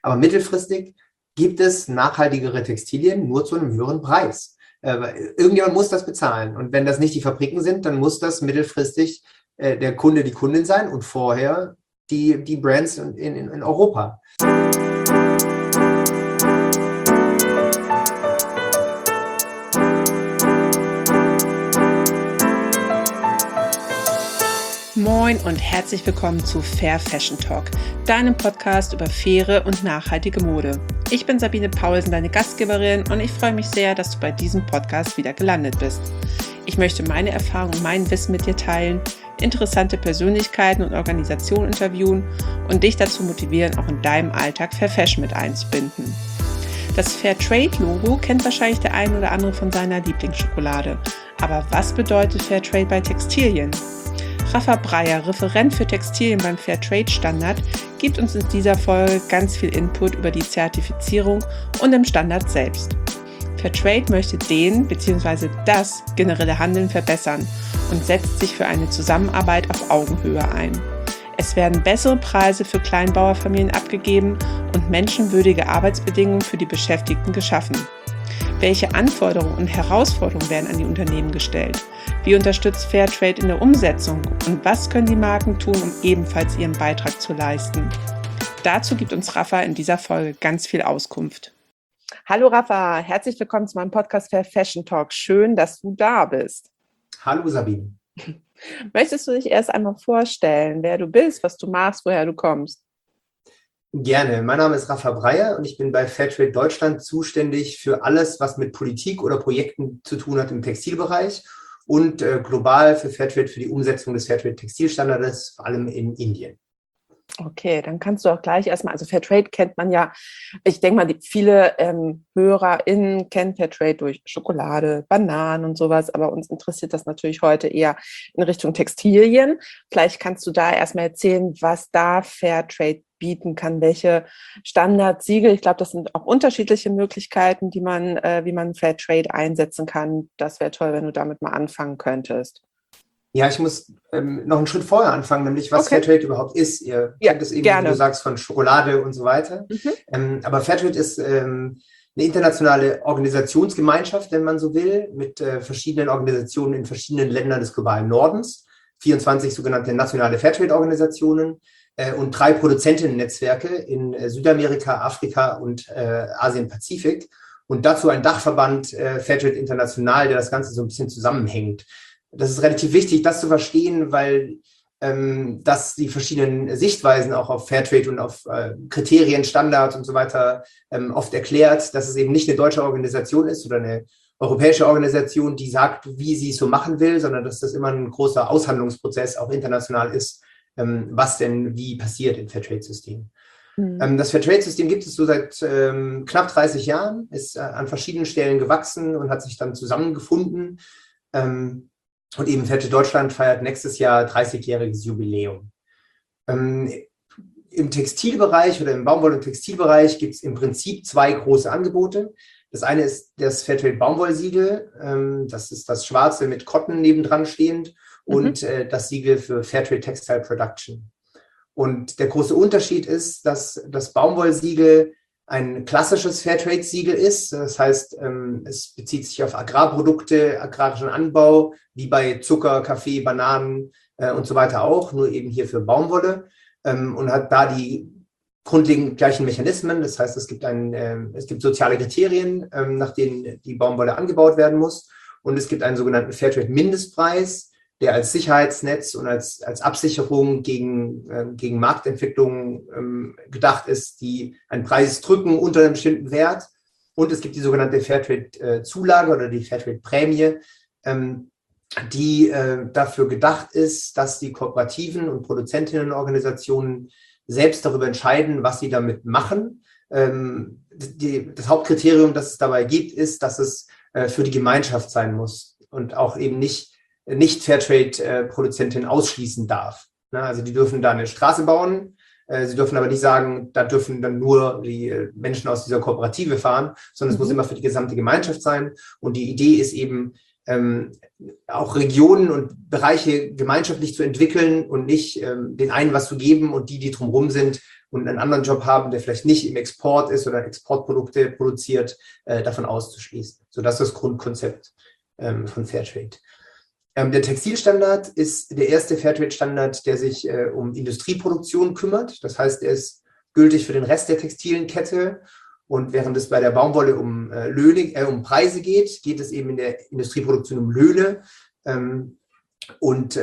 Aber mittelfristig gibt es nachhaltigere Textilien nur zu einem höheren Preis. Irgendjemand muss das bezahlen. Und wenn das nicht die Fabriken sind, dann muss das mittelfristig der Kunde, die Kundin sein und vorher die Brands in Europa. Moin und herzlich willkommen zu Fair Fashion Talk, deinem Podcast über faire und nachhaltige Mode. Ich bin Sabine Paulsen, deine Gastgeberin, und ich freue mich sehr, dass du bei diesem Podcast wieder gelandet bist. Ich möchte meine Erfahrungen und mein Wissen mit dir teilen, interessante Persönlichkeiten und Organisationen interviewen und dich dazu motivieren, auch in deinem Alltag Fair Fashion mit einzubinden. Das Fairtrade-Logo kennt wahrscheinlich der ein oder andere von seiner Lieblingsschokolade. Aber was bedeutet Fairtrade bei Textilien? Rafa Breyer, Referent für Textilien beim Fairtrade-Standard, gibt uns in dieser Folge ganz viel Input über die Zertifizierung und im Standard selbst. Fairtrade möchte den bzw. das generelle Handeln verbessern und setzt sich für eine Zusammenarbeit auf Augenhöhe ein. Es werden bessere Preise für Kleinbauerfamilien abgegeben und menschenwürdige Arbeitsbedingungen für die Beschäftigten geschaffen. Welche Anforderungen und Herausforderungen werden an die Unternehmen gestellt? Wie unterstützt Fairtrade in der Umsetzung? Und was können die Marken tun, um ebenfalls ihren Beitrag zu leisten? Dazu gibt uns Rafa in dieser Folge ganz viel Auskunft. Hallo Rafa, herzlich willkommen zu meinem Podcast Fair Fashion Talk. Schön, dass du da bist. Hallo Sabine. Möchtest du dich erst einmal vorstellen, wer du bist, was du machst, woher du kommst? Gerne. Mein Name ist Rafa Breyer und ich bin bei Fairtrade Deutschland zuständig für alles, was mit Politik oder Projekten zu tun hat im Textilbereich und global für Fairtrade für die Umsetzung des Fairtrade Textilstandards, vor allem in Indien. Okay, dann kannst du auch gleich erstmal, also Fairtrade kennt man ja, ich denke mal, viele HörerInnen kennen Fairtrade durch Schokolade, Bananen und sowas, aber uns interessiert das natürlich heute eher in Richtung Textilien. Vielleicht kannst du da erstmal erzählen, was da Fairtrade bieten kann, welche Standardsiegel. Ich glaube, das sind auch unterschiedliche Möglichkeiten, wie man Fairtrade einsetzen kann. Das wäre toll, wenn du damit mal anfangen könntest. Ja, ich muss noch einen Schritt vorher anfangen, nämlich was Fairtrade überhaupt ist. Ihr kennt es eben, gerne. wie du sagst, von Schokolade und so weiter. Aber Fairtrade ist eine internationale Organisationsgemeinschaft, wenn man so will, mit verschiedenen Organisationen in verschiedenen Ländern des globalen Nordens, 24 sogenannte nationale Fairtrade-Organisationen und 3 Produzentinnen-Netzwerke in Südamerika, Afrika und Asien-Pazifik. Und dazu ein Dachverband Fairtrade International, der das Ganze so ein bisschen zusammenhängt. Das ist relativ wichtig, das zu verstehen, weil das die verschiedenen Sichtweisen auch auf Fairtrade und auf Kriterien, Standards und so weiter oft erklärt, dass es eben nicht eine deutsche Organisation ist oder eine europäische Organisation, die sagt, wie sie es so machen will, sondern dass das immer ein großer Aushandlungsprozess auch international ist, was denn wie passiert im Fairtrade-System. Das Fairtrade-System gibt es so seit knapp 30 Jahren, ist an verschiedenen Stellen gewachsen und hat sich dann zusammengefunden. Und eben Fairtrade Deutschland feiert nächstes Jahr 30-jähriges Jubiläum. Im Textilbereich oder im Baumwoll- und Textilbereich gibt es im Prinzip 2 große Angebote. Das eine ist das Fairtrade Baumwollsiegel. Das ist das Schwarze mit Cotton nebendran stehend und das Siegel für Fairtrade Textile Production. Und der große Unterschied ist, dass das Baumwollsiegel ein klassisches Fairtrade-Siegel ist. Das heißt, es bezieht sich auf Agrarprodukte, agrarischen Anbau, wie bei Zucker, Kaffee, Bananen und so weiter auch, nur eben hier für Baumwolle und hat da die grundlegend gleichen Mechanismen. Das heißt, es gibt soziale Kriterien, nach denen die Baumwolle angebaut werden muss, und es gibt einen sogenannten Fairtrade-Mindestpreis, der als Sicherheitsnetz und als Absicherung gegen Marktentwicklungen gedacht ist, die einen Preis drücken unter einem bestimmten Wert. Und es gibt die sogenannte Fairtrade-Zulage oder die Fairtrade-Prämie, die dafür gedacht ist, dass die Kooperativen und Produzentinnenorganisationen selbst darüber entscheiden, was sie damit machen. Das Hauptkriterium, das es dabei gibt, ist, dass es für die Gemeinschaft sein muss und auch eben nicht Fairtrade-Produzentin ausschließen darf. Also die dürfen da eine Straße bauen, sie dürfen aber nicht sagen, da dürfen dann nur die Menschen aus dieser Kooperative fahren, sondern es muss immer für die gesamte Gemeinschaft sein. Und die Idee ist eben, auch Regionen und Bereiche gemeinschaftlich zu entwickeln und nicht den einen was zu geben und die drumherum sind, und einen anderen Job haben, der vielleicht nicht im Export ist oder Exportprodukte produziert, davon auszuschließen. So, das ist das Grundkonzept von Fairtrade. Der Textilstandard ist der erste Fairtrade-Standard, der sich um Industrieproduktion kümmert. Das heißt, er ist gültig für den Rest der textilen Kette. Und während es bei der Baumwolle um um Preise geht, geht es eben in der Industrieproduktion um Löhne und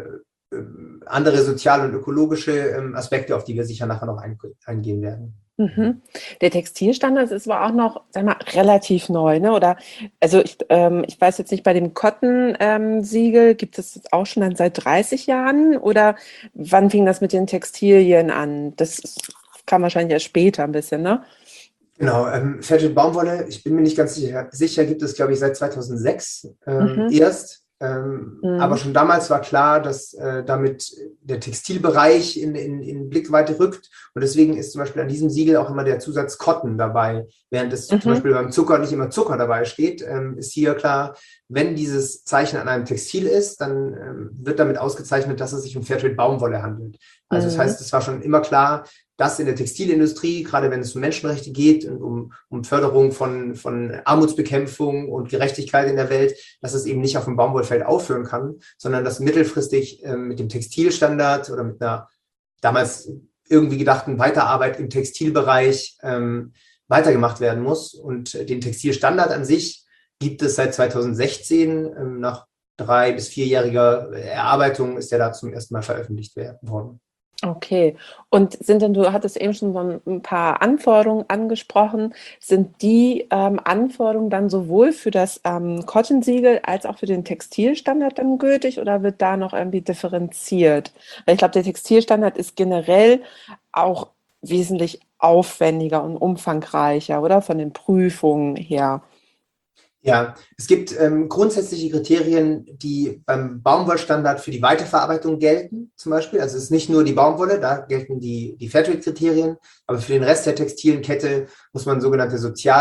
andere soziale und ökologische Aspekte, auf die wir sicher nachher noch eingehen werden. Mhm. Der Textilstandard ist aber auch noch, sag mal, relativ neu, ne? Oder, also ich weiß jetzt nicht, bei dem Cotton-Siegel gibt es das auch schon dann seit 30 Jahren? Oder wann fing das mit den Textilien an? Kam wahrscheinlich erst später ein bisschen, ne? Genau, Fairtrade Baumwolle, ich bin mir nicht ganz sicher, gibt es, glaube ich, seit 2006 erst. Aber schon damals war klar, dass damit der Textilbereich in Blickweite rückt. Und deswegen ist zum Beispiel an diesem Siegel auch immer der Zusatz Cotton dabei. Während es zum Beispiel beim Zucker nicht immer Zucker dabei steht, ist hier klar, wenn dieses Zeichen an einem Textil ist, dann wird damit ausgezeichnet, dass es sich um Fairtrade Baumwolle handelt. Also das heißt, es war schon immer klar, dass in der Textilindustrie, gerade wenn es um Menschenrechte geht und um Förderung von Armutsbekämpfung und Gerechtigkeit in der Welt, dass es eben nicht auf dem Baumwollfeld aufhören kann, sondern dass mittelfristig mit dem Textilstandard oder mit einer damals irgendwie gedachten Weiterarbeit im Textilbereich weitergemacht werden muss. Und den Textilstandard an sich gibt es seit 2016. Nach 3- bis 4-jähriger Erarbeitung ist der da zum ersten Mal veröffentlicht worden. Okay. Und du hattest eben schon so ein paar Anforderungen angesprochen. Sind die Anforderungen dann sowohl für das Cotton-Siegel als auch für den Textilstandard dann gültig oder wird da noch irgendwie differenziert? Weil ich glaube, der Textilstandard ist generell auch wesentlich aufwendiger und umfangreicher, oder? Von den Prüfungen her. Ja, es gibt grundsätzliche Kriterien, die beim Baumwollstandard für die Weiterverarbeitung gelten, zum Beispiel. Also es ist nicht nur die Baumwolle, da gelten die Fairtrade-Kriterien, aber für den Rest der textilen Kette muss man sogenannte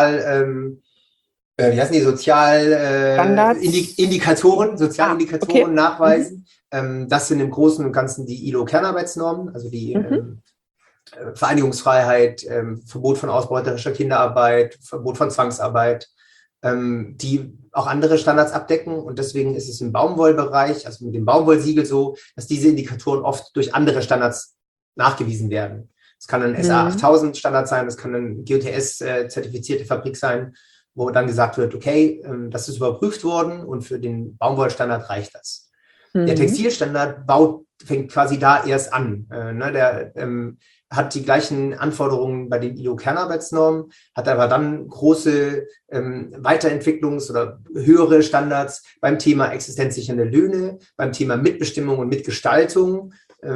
Sozialindikatoren nachweisen. Das sind im Großen und Ganzen die ILO-Kernarbeitsnormen, also die Vereinigungsfreiheit, Verbot von ausbeuterischer Kinderarbeit, Verbot von Zwangsarbeit, die auch andere Standards abdecken. Und deswegen ist es im Baumwollbereich, also mit dem Baumwollsiegel so, dass diese Indikatoren oft durch andere Standards nachgewiesen werden. Es kann ein SA 8000 Standard sein, es kann ein GOTS-zertifizierte Fabrik sein, wo dann gesagt wird, okay, das ist überprüft worden und für den Baumwollstandard reicht das. Der Textilstandard fängt quasi da erst an. Der hat die gleichen Anforderungen bei den ILO-Kernarbeitsnormen, hat aber dann große Weiterentwicklungs- oder höhere Standards beim Thema existenzsichernde Löhne, beim Thema Mitbestimmung und Mitgestaltung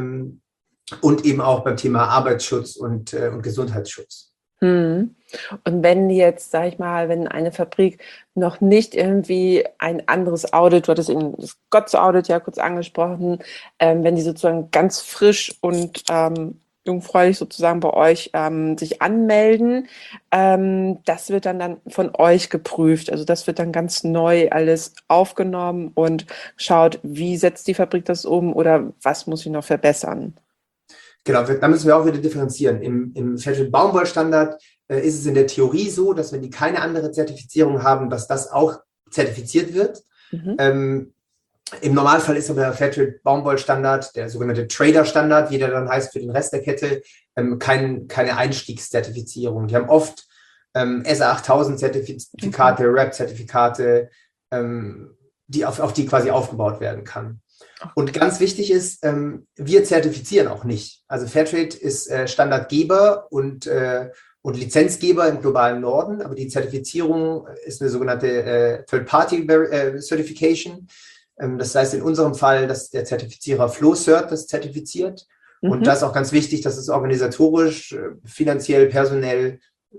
und eben auch beim Thema Arbeitsschutz und Gesundheitsschutz. Und wenn jetzt, sag ich mal, wenn eine Fabrik noch nicht irgendwie ein anderes Audit, du hattest eben das GOTS-Audit ja kurz angesprochen, wenn die sozusagen ganz frisch und jungfräulich sozusagen bei euch sich anmelden, das wird dann von euch geprüft. Also das wird dann ganz neu alles aufgenommen und schaut, wie setzt die Fabrik das um oder was muss ich noch verbessern? Genau, da müssen wir auch wieder differenzieren. Im Fairtrade Baumwollstandard ist es in der Theorie so, dass wenn die keine andere Zertifizierung haben, dass das auch zertifiziert wird. Im Normalfall ist aber der Fairtrade Baumwollstandard, der sogenannte Trader-Standard, wie der dann heißt für den Rest der Kette, keine Einstiegszertifizierung. Die haben oft SA 8000 Zertifikate, RAP-Zertifikate, auf die quasi aufgebaut werden kann. Und ganz wichtig ist, wir zertifizieren auch nicht. Also Fairtrade ist Standardgeber und Lizenzgeber im globalen Norden, aber die Zertifizierung ist eine sogenannte Third-Party-Certification. Das heißt in unserem Fall, dass der Zertifizierer FlowCert das zertifiziert. Und das ist auch ganz wichtig, dass es organisatorisch, finanziell, personell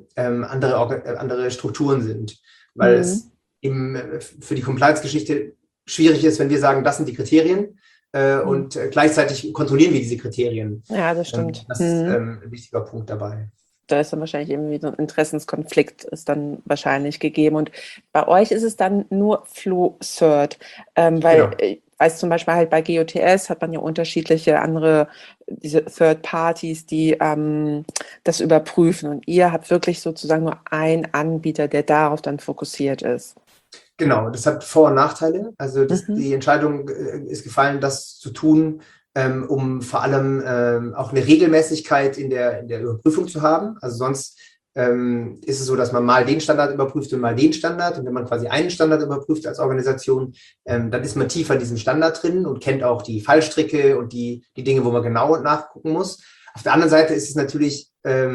andere Strukturen sind, weil es eben für die Compliance-Geschichte schwierig ist, wenn wir sagen, das sind die Kriterien und gleichzeitig kontrollieren wir diese Kriterien. Ja, das stimmt. Das ist ein wichtiger Punkt dabei. Da ist dann wahrscheinlich irgendwie so ein Interessenskonflikt ist dann wahrscheinlich gegeben. Und bei euch ist es dann nur FlowCert, weil, Genau. weiß zum Beispiel halt bei GOTS hat man ja unterschiedliche andere, diese Third Parties, die das überprüfen. Und ihr habt wirklich sozusagen nur einen Anbieter, der darauf dann fokussiert ist. Genau, das hat Vor- und Nachteile. Also die Entscheidung ist gefallen, das zu tun, um vor allem auch eine Regelmäßigkeit in der Überprüfung zu haben. Also sonst ist es so, dass man mal den Standard überprüft und mal den Standard. Und wenn man quasi einen Standard überprüft als Organisation, dann ist man tiefer in diesem Standard drin und kennt auch die Fallstricke und die Dinge, wo man genau nachgucken muss. Auf der anderen Seite ist es natürlich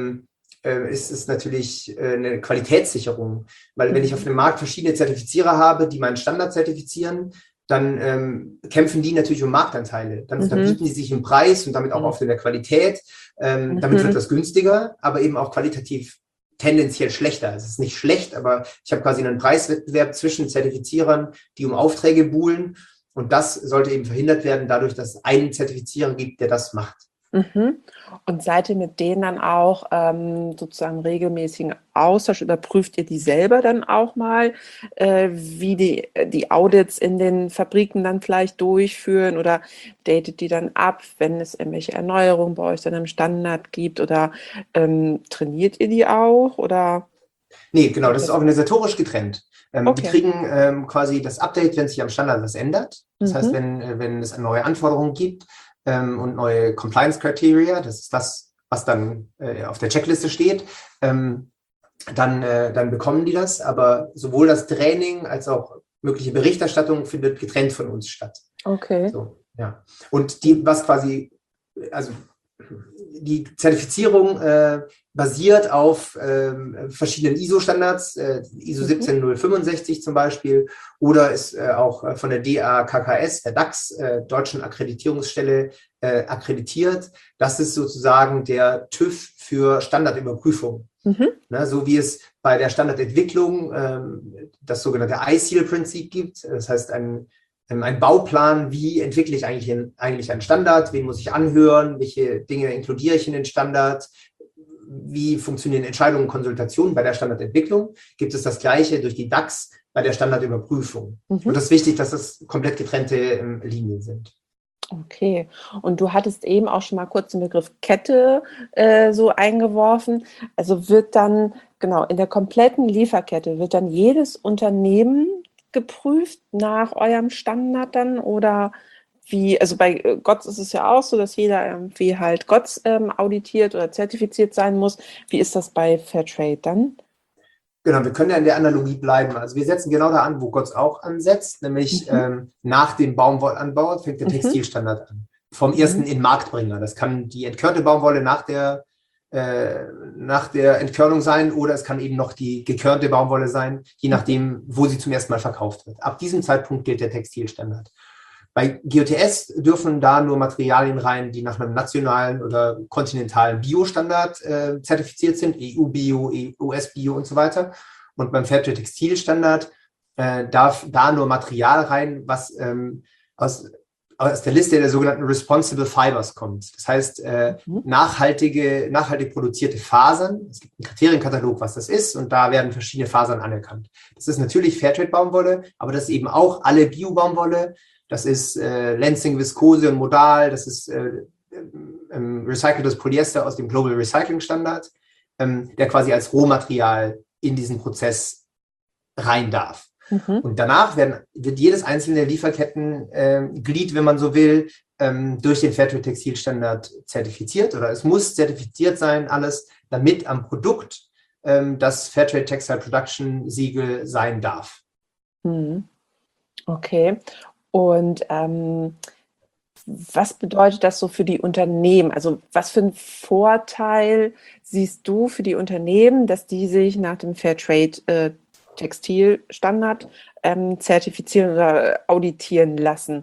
eine Qualitätssicherung, weil wenn ich auf dem Markt verschiedene Zertifizierer habe, die meinen Standard zertifizieren, dann kämpfen die natürlich um Marktanteile. Dann bieten die sich im Preis und damit auch oft in der Qualität. Damit wird das günstiger, aber eben auch qualitativ tendenziell schlechter. Es ist nicht schlecht, aber ich habe quasi einen Preiswettbewerb zwischen Zertifizierern, die um Aufträge buhlen. Und das sollte eben verhindert werden, dadurch, dass es einen Zertifizierer gibt, der das macht. Und seid ihr mit denen dann auch sozusagen regelmäßigen Austausch? Überprüft ihr die selber dann auch mal, wie die Audits in den Fabriken dann vielleicht durchführen oder datet die dann ab, wenn es irgendwelche Erneuerungen bei euch dann im Standard gibt oder trainiert ihr die auch? Oder? Nee, genau, das ist organisatorisch getrennt. Die kriegen quasi das Update, wenn sich am Standard was ändert. Das heißt, wenn es neue Anforderungen gibt, und neue Compliance-Criteria, das ist das, was dann auf der Checkliste steht, dann bekommen die das. Aber sowohl das Training als auch mögliche Berichterstattung findet getrennt von uns statt. Okay. So, ja. Und die Zertifizierung basiert auf verschiedenen ISO-Standards, ISO 17065 zum Beispiel, oder ist auch von der DAKKS, der DAX, Deutschen Akkreditierungsstelle, akkreditiert. Das ist sozusagen der TÜV für Standardüberprüfung. Ne, so wie es bei der Standardentwicklung das sogenannte ISEAL-Prinzip gibt. Das heißt, ein Bauplan, wie entwickle ich eigentlich einen Standard, wen muss ich anhören, welche Dinge inkludiere ich in den Standard, wie funktionieren Entscheidungen und Konsultationen bei der Standardentwicklung, gibt es das Gleiche durch die DAX bei der Standardüberprüfung. Und das ist wichtig, dass das komplett getrennte Linien sind. Okay, und du hattest eben auch schon mal kurz den Begriff Kette so eingeworfen. Also wird dann, genau, in der kompletten Lieferkette, wird dann jedes Unternehmen geprüft nach eurem Standard dann oder wie, also bei GOTS ist es ja auch so, dass jeder irgendwie halt GOTS auditiert oder zertifiziert sein muss. Wie ist das bei Fairtrade dann? Genau, wir können ja in der Analogie bleiben. Also wir setzen genau da an, wo GOTS auch ansetzt, nämlich nach dem Baumwollanbau fängt der Textilstandard an. Vom ersten Inmarktbringer. Das kann die entkörnte Baumwolle nach der Entkörnung sein oder es kann eben noch die gekörnte Baumwolle sein, je nachdem, wo sie zum ersten Mal verkauft wird. Ab diesem Zeitpunkt gilt der Textilstandard. Bei GOTS dürfen da nur Materialien rein, die nach einem nationalen oder kontinentalen Bio-Standard zertifiziert sind, EU-Bio, US-Bio und so weiter. Und beim Fairtrade Textilstandard darf da nur Material rein, was aus der Liste der sogenannten Responsible Fibers kommt. Das heißt, nachhaltig produzierte Fasern. Es gibt einen Kriterienkatalog, was das ist, und da werden verschiedene Fasern anerkannt. Das ist natürlich Fairtrade-Baumwolle, aber das ist eben auch alle Bio-Baumwolle. Das ist Lenzing, Viskose und Modal. Das ist recyceltes Polyester aus dem Global Recycling Standard, der quasi als Rohmaterial in diesen Prozess rein darf. Und danach wird jedes einzelne Lieferkettenglied, wenn man so will, durch den Fairtrade Textilstandard zertifiziert, oder es muss zertifiziert sein, alles, damit am Produkt das Fairtrade Textile Production Siegel sein darf. Okay. Und was bedeutet das so für die Unternehmen? Also was für einen Vorteil siehst du für die Unternehmen, dass die sich nach dem Fairtrade Textilstandard zertifizieren oder auditieren lassen?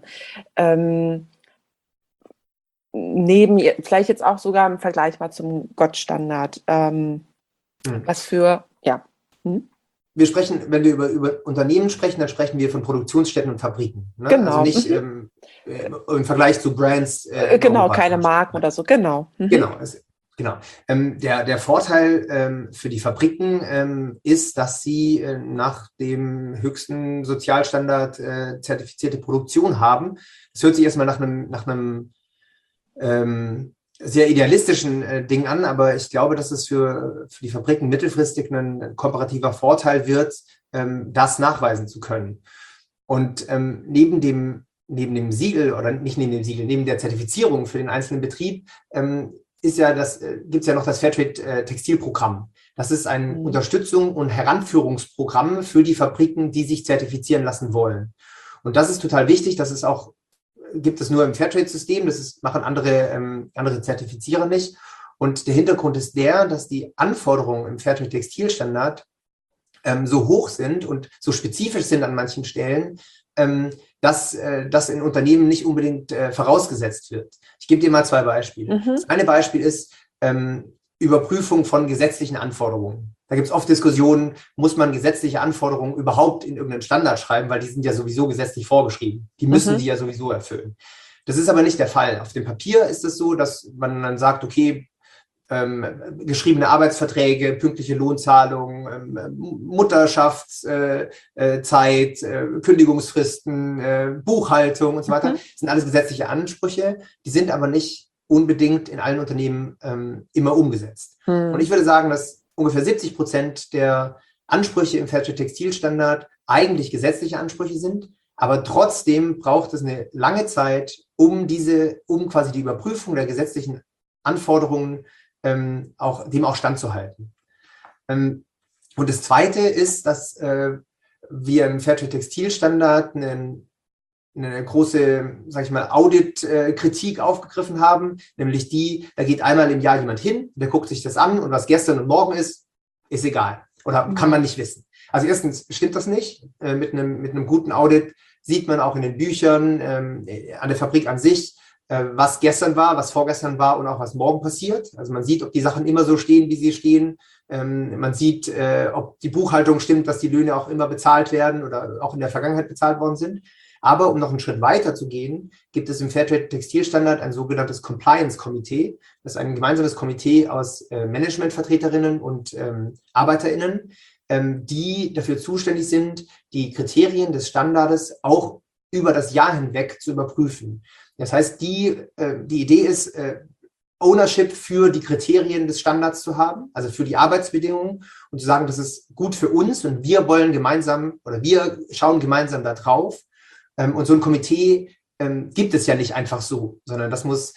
Vielleicht jetzt auch sogar im Vergleich mal zum GOTS-Standard. Was für, ja. Wir sprechen, wenn wir über Unternehmen sprechen, dann sprechen wir von Produktionsstätten und Fabriken. Ne? Genau. Also nicht im Vergleich zu Brands. Genau, keine Marken oder so, genau. Genau. Genau. Der Vorteil für die Fabriken ist, dass sie nach dem höchsten Sozialstandard zertifizierte Produktion haben. Das hört sich erstmal nach einem sehr idealistischen Ding an, aber ich glaube, dass es für die Fabriken mittelfristig ein komparativer Vorteil wird, das nachweisen zu können. Und neben dem Siegel oder nicht neben dem Siegel, neben der Zertifizierung für den einzelnen Betrieb gibt es ja noch das Fairtrade Textilprogramm. Das ist ein Unterstützung und Heranführungsprogramm für die Fabriken, die sich zertifizieren lassen wollen. Und das ist total wichtig. Gibt es nur im Fairtrade-System. Machen andere Zertifizierer nicht. Und der Hintergrund ist dass die Anforderungen im Fairtrade Textilstandard so hoch sind und so spezifisch sind an manchen Stellen, dass das in Unternehmen nicht unbedingt vorausgesetzt wird. Ich gebe dir mal 2 Beispiele. Das eine Beispiel ist Überprüfung von gesetzlichen Anforderungen. Da gibt es oft Diskussionen, muss man gesetzliche Anforderungen überhaupt in irgendeinen Standard schreiben, weil die sind ja sowieso gesetzlich vorgeschrieben. Die müssen die ja sowieso erfüllen. Das ist aber nicht der Fall. Auf dem Papier ist es so, dass man dann sagt, okay, geschriebene Arbeitsverträge, pünktliche Lohnzahlung, Mutterschaftszeit, Kündigungsfristen, Buchhaltung und so weiter, sind alles gesetzliche Ansprüche, die sind aber nicht unbedingt in allen Unternehmen immer umgesetzt. Und ich würde sagen, dass ungefähr 70% der Ansprüche im Fairtrade Textilstandard eigentlich gesetzliche Ansprüche sind, aber trotzdem braucht es eine lange Zeit, um quasi die Überprüfung der gesetzlichen Anforderungen dem auch standzuhalten. Und das Zweite ist, dass wir im Fairtrade Textilstandard eine große, sage ich mal, Audit-Kritik aufgegriffen haben, nämlich da geht einmal im Jahr jemand hin, der guckt sich das an und was gestern und morgen ist egal oder kann man nicht wissen. Also erstens stimmt das nicht. Mit einem guten Audit sieht man auch in den Büchern an der Fabrik an sich, was gestern war, was vorgestern war und auch was morgen passiert. Also man sieht, ob die Sachen immer so stehen, wie sie stehen. Man sieht, ob die Buchhaltung stimmt, dass die Löhne auch immer bezahlt werden oder auch in der Vergangenheit bezahlt worden sind. Aber um noch einen Schritt weiter zu gehen, gibt es im Fairtrade Textilstandard ein sogenanntes Compliance-Komitee. Das ist ein gemeinsames Komitee aus Managementvertreterinnen und ArbeiterInnen, die dafür zuständig sind, die Kriterien des Standards auch über das Jahr hinweg zu überprüfen. Das heißt, die Idee ist, Ownership für die Kriterien des Standards zu haben, also für die Arbeitsbedingungen und zu sagen, das ist gut für uns und wir schauen gemeinsam da drauf. Und so ein Komitee gibt es ja nicht einfach so, sondern das muss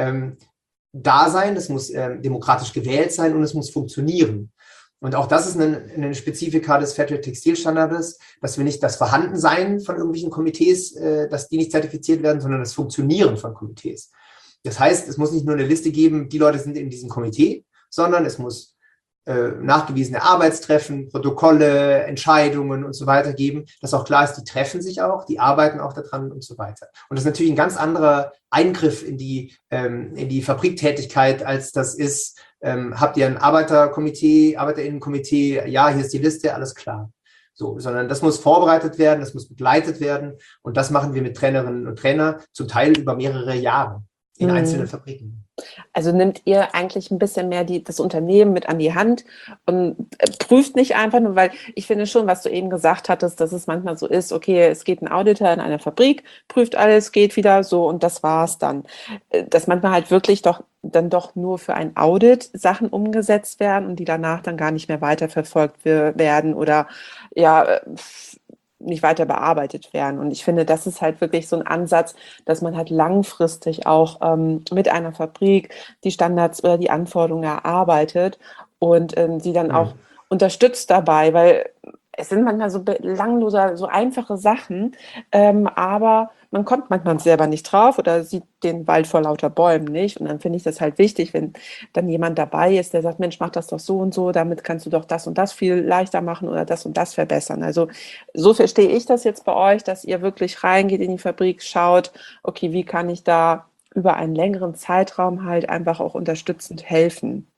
da sein, das muss demokratisch gewählt sein und es muss funktionieren. Und auch das ist eine Spezifika des Fairtrade Textilstandards, dass wir nicht das Vorhandensein von irgendwelchen Komitees, dass die nicht zertifiziert werden, sondern das Funktionieren von Komitees. Das heißt, es muss nicht nur eine Liste geben, die Leute sind in diesem Komitee, sondern es muss nachgewiesene Arbeitstreffen, Protokolle, Entscheidungen und so weiter geben, dass auch klar ist, die treffen sich auch, die arbeiten auch daran und so weiter. Und das ist natürlich ein ganz anderer Eingriff in die Fabriktätigkeit, als das ist, habt ihr ein ArbeiterInnenkomitee, ja, hier ist die Liste, alles klar. So, sondern das muss vorbereitet werden, das muss begleitet werden und das machen wir mit Trainerinnen und Trainern zum Teil über mehrere Jahre in einzelnen Fabriken. Also nimmt ihr eigentlich ein bisschen mehr das Unternehmen mit an die Hand und prüft nicht einfach nur, weil ich finde schon, was du eben gesagt hattest, dass es manchmal so ist, okay, es geht ein Auditor in einer Fabrik, prüft alles, geht wieder so und das war's dann. Dass manchmal halt wirklich doch nur für ein Audit Sachen umgesetzt werden und die danach dann gar nicht mehr weiterverfolgt werden oder ja, nicht weiter bearbeitet werden. Und ich finde, das ist halt wirklich so ein Ansatz, dass man halt langfristig auch mit einer Fabrik die Standards oder die Anforderungen erarbeitet und sie dann auch unterstützt dabei, weil es sind manchmal so belanglose, so einfache Sachen, aber man kommt manchmal selber nicht drauf oder sieht den Wald vor lauter Bäumen nicht. Und dann finde ich das halt wichtig, wenn dann jemand dabei ist, der sagt, Mensch, mach das doch so und so, damit kannst du doch das und das viel leichter machen oder das und das verbessern. Also so verstehe ich das jetzt bei euch, dass ihr wirklich reingeht in die Fabrik, schaut, okay, wie kann ich da über einen längeren Zeitraum halt einfach auch unterstützend helfen?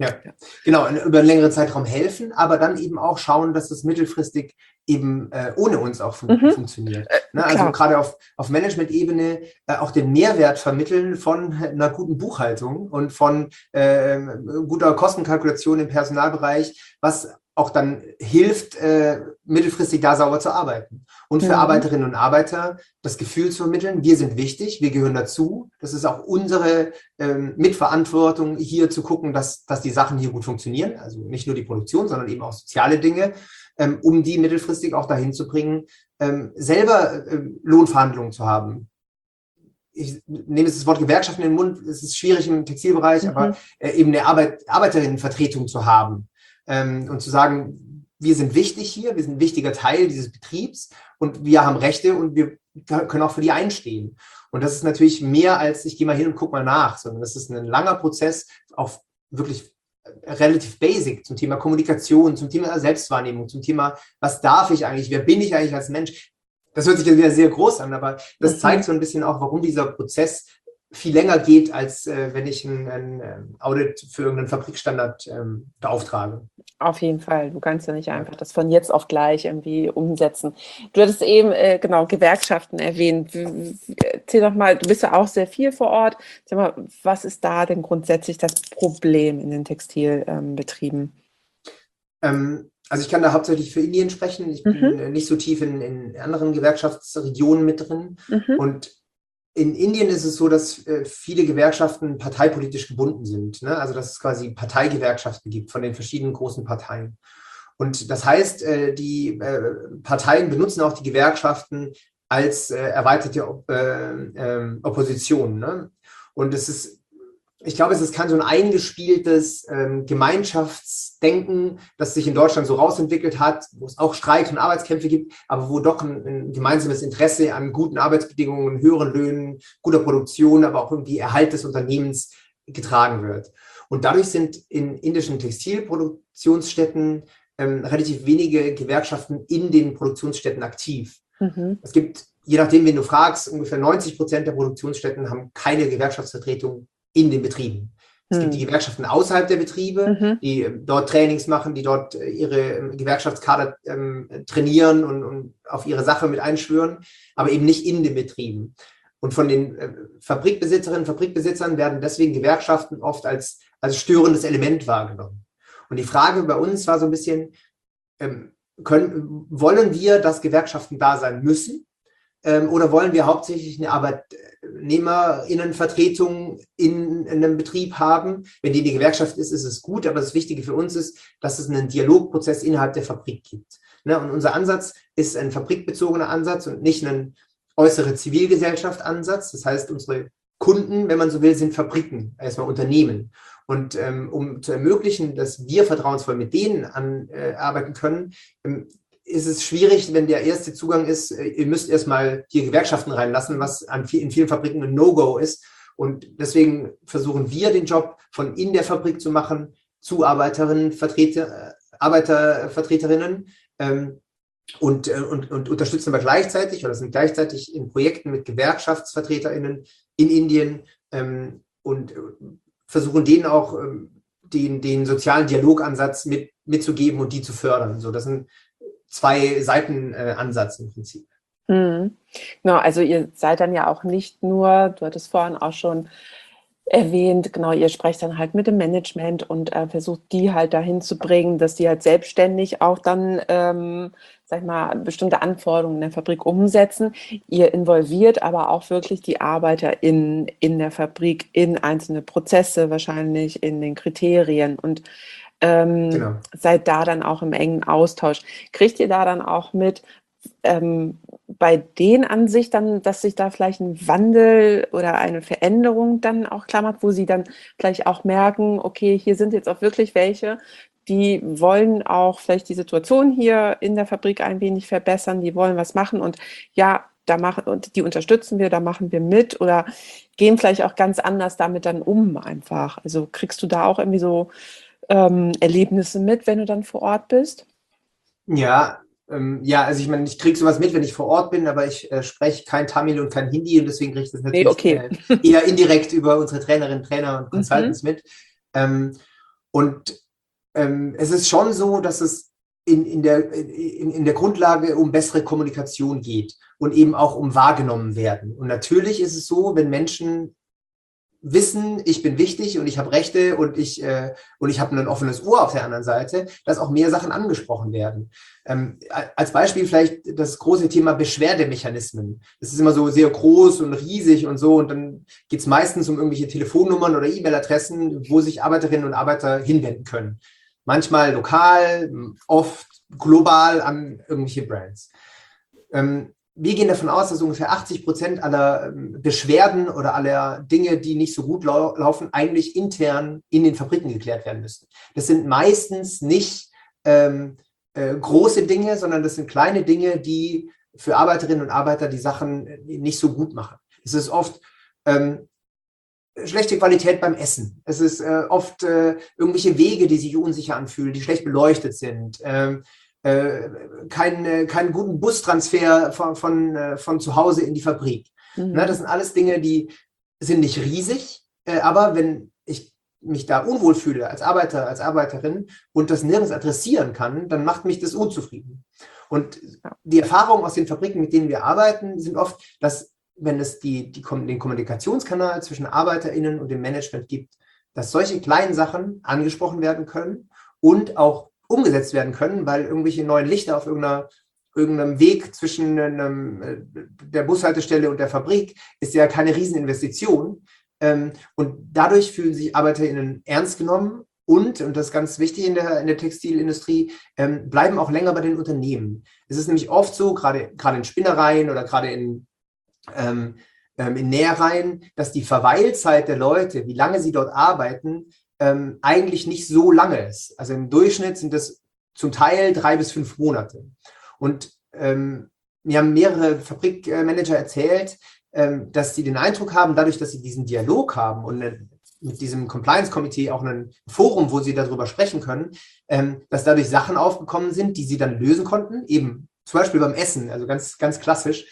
Ja, genau, über einen längeren Zeitraum helfen, aber dann eben auch schauen, dass das mittelfristig eben ohne uns auch funktioniert. Ne? Also gerade auf Management-Ebene auch den Mehrwert vermitteln von einer guten Buchhaltung und von guter Kostenkalkulation im Personalbereich, was auch dann hilft, mittelfristig da sauber zu arbeiten. Und für Arbeiterinnen und Arbeiter das Gefühl zu vermitteln, wir sind wichtig, wir gehören dazu. Das ist auch unsere Mitverantwortung, hier zu gucken, dass die Sachen hier gut funktionieren. Also nicht nur die Produktion, sondern eben auch soziale Dinge, um die mittelfristig auch dahin zu bringen, selber Lohnverhandlungen zu haben. Ich nehme jetzt das Wort Gewerkschaften in den Mund, es ist schwierig im Textilbereich, aber eben eine Arbeiterinnenvertretung zu haben. Und zu sagen, wir sind wichtig hier, wir sind ein wichtiger Teil dieses Betriebs und wir haben Rechte und wir können auch für die einstehen. Und das ist natürlich mehr als, ich gehe mal hin und gucke mal nach, sondern das ist ein langer Prozess, auch wirklich relativ basic zum Thema Kommunikation, zum Thema Selbstwahrnehmung, zum Thema, was darf ich eigentlich, wer bin ich eigentlich als Mensch? Das hört sich ja wieder sehr groß an, aber das zeigt so ein bisschen auch, warum dieser Prozess viel länger geht, als wenn ich ein Audit für irgendeinen Fabrikstandard beauftrage. Auf jeden Fall. Du kannst ja nicht einfach das von jetzt auf gleich irgendwie umsetzen. Du hattest eben, Gewerkschaften erwähnt. Erzähl doch mal, du bist ja auch sehr viel vor Ort. Sag mal, was ist da denn grundsätzlich das Problem in den Textilbetrieben? Also ich kann da hauptsächlich für Indien sprechen. Ich bin nicht so tief in anderen Gewerkschaftsregionen mit drin. Und in Indien ist es so, dass viele Gewerkschaften parteipolitisch gebunden sind. Ne? Also dass es quasi Parteigewerkschaften gibt von den verschiedenen großen Parteien. Und das heißt, die Parteien benutzen auch die Gewerkschaften als erweiterte Opposition. Ne? Und ich glaube, es ist kein so ein eingespieltes Gemeinschaftsdenken, das sich in Deutschland so rausentwickelt hat, wo es auch Streik und Arbeitskämpfe gibt, aber wo doch ein gemeinsames Interesse an guten Arbeitsbedingungen, höheren Löhnen, guter Produktion, aber auch irgendwie Erhalt des Unternehmens getragen wird. Und dadurch sind in indischen Textilproduktionsstätten relativ wenige Gewerkschaften in den Produktionsstätten aktiv. Es gibt, je nachdem, wen du fragst, ungefähr 90% der Produktionsstätten haben keine Gewerkschaftsvertretung in den Betrieben. Es gibt die Gewerkschaften außerhalb der Betriebe, die dort Trainings machen, die dort ihre Gewerkschaftskader trainieren und auf ihre Sache mit einschwören, aber eben nicht in den Betrieben. Und von den Fabrikbesitzerinnen und Fabrikbesitzern werden deswegen Gewerkschaften oft als störendes Element wahrgenommen. Und die Frage bei uns war so ein bisschen, wollen wir, dass Gewerkschaften da sein müssen? Oder wollen wir hauptsächlich eine Arbeitnehmerinnenvertretung in einem Betrieb haben? Wenn die Gewerkschaft ist, ist es gut, aber das Wichtige für uns ist, dass es einen Dialogprozess innerhalb der Fabrik gibt. Ne? Und unser Ansatz ist ein fabrikbezogener Ansatz und nicht ein äußere Zivilgesellschaft-Ansatz. Das heißt, unsere Kunden, wenn man so will, sind Fabriken, erstmal Unternehmen. Und um zu ermöglichen, dass wir vertrauensvoll mit denen arbeiten können, ist es schwierig, wenn der erste Zugang ist, ihr müsst erstmal hier Gewerkschaften reinlassen, was in vielen Fabriken ein No-Go ist. Und deswegen versuchen wir den Job von in der Fabrik zu machen, zu Arbeitervertreterinnen und unterstützen aber gleichzeitig oder sind gleichzeitig in Projekten mit GewerkschaftsvertreterInnen in Indien und versuchen denen auch den sozialen Dialogansatz mitzugeben und die zu fördern. So, das sind zwei Seiten Ansatz im Prinzip. Genau, also ihr seid dann ja auch nicht nur, du hattest vorhin auch schon erwähnt, genau, ihr sprecht dann halt mit dem Management und versucht die halt dahin zu bringen, dass die halt selbstständig auch dann, sag ich mal, bestimmte Anforderungen in der Fabrik umsetzen. Ihr involviert aber auch wirklich die Arbeiter in der Fabrik, in einzelne Prozesse wahrscheinlich, in den Kriterien und Genau. seid da dann auch im engen Austausch. Kriegt ihr da dann auch mit bei denen an sich dann, dass sich da vielleicht ein Wandel oder eine Veränderung dann auch klar macht, wo sie dann vielleicht auch merken, okay, hier sind jetzt auch wirklich welche, die wollen auch vielleicht die Situation hier in der Fabrik ein wenig verbessern, die wollen was machen und ja, die unterstützen wir, da machen wir mit oder gehen vielleicht auch ganz anders damit dann um einfach. Also kriegst du da auch irgendwie so Erlebnisse mit, wenn du dann vor Ort bist? Ja, also ich meine, ich kriege sowas mit, wenn ich vor Ort bin, aber ich spreche kein Tamil und kein Hindi und deswegen kriege ich das natürlich eher indirekt über unsere Trainerinnen, Trainer und Consultants mit. Und es ist schon so, dass es in der Grundlage um bessere Kommunikation geht und eben auch um wahrgenommen werden. Und natürlich ist es so, wenn Menschen wissen, ich bin wichtig und ich habe Rechte und ich habe ein offenes Ohr auf der anderen Seite, dass auch mehr Sachen angesprochen werden. Als Beispiel vielleicht das große Thema Beschwerdemechanismen. Das ist immer so sehr groß und riesig und so, und dann geht es meistens um irgendwelche Telefonnummern oder E-Mail-Adressen, wo sich Arbeiterinnen und Arbeiter hinwenden können. Manchmal lokal, oft global an irgendwelche Brands. Wir gehen davon aus, dass ungefähr 80% aller Beschwerden oder aller Dinge, die nicht so gut laufen, eigentlich intern in den Fabriken geklärt werden müssen. Das sind meistens nicht große Dinge, sondern das sind kleine Dinge, die für Arbeiterinnen und Arbeiter die Sachen nicht so gut machen. Es ist oft schlechte Qualität beim Essen. Es ist oft irgendwelche Wege, die sich unsicher anfühlen, die schlecht beleuchtet sind. Keinen guten Bustransfer von zu Hause in die Fabrik. Mhm. Das sind alles Dinge, die sind nicht riesig, aber wenn ich mich da unwohl fühle als Arbeiter, als Arbeiterin und das nirgends adressieren kann, dann macht mich das unzufrieden. Und die Erfahrungen aus den Fabriken, mit denen wir arbeiten, sind oft, dass wenn es den Kommunikationskanal zwischen ArbeiterInnen und dem Management gibt, dass solche kleinen Sachen angesprochen werden können und auch umgesetzt werden können, weil irgendwelche neuen Lichter auf irgendeinem Weg zwischen der Bushaltestelle und der Fabrik ist ja keine Rieseninvestition. Und dadurch fühlen sich ArbeiterInnen ernst genommen und das ist ganz wichtig in der Textilindustrie, bleiben auch länger bei den Unternehmen. Es ist nämlich oft so, gerade in Spinnereien oder gerade in Nähereien, dass die Verweilzeit der Leute, wie lange sie dort arbeiten, eigentlich nicht so lange ist. Also im Durchschnitt sind das zum Teil 3 bis 5 Monate. Und mir haben mehrere Fabrikmanager erzählt, dass sie den Eindruck haben, dadurch, dass sie diesen Dialog haben und mit diesem Compliance-Komitee auch ein Forum, wo sie darüber sprechen können, dass dadurch Sachen aufgekommen sind, die sie dann lösen konnten, eben zum Beispiel beim Essen, also ganz, ganz klassisch,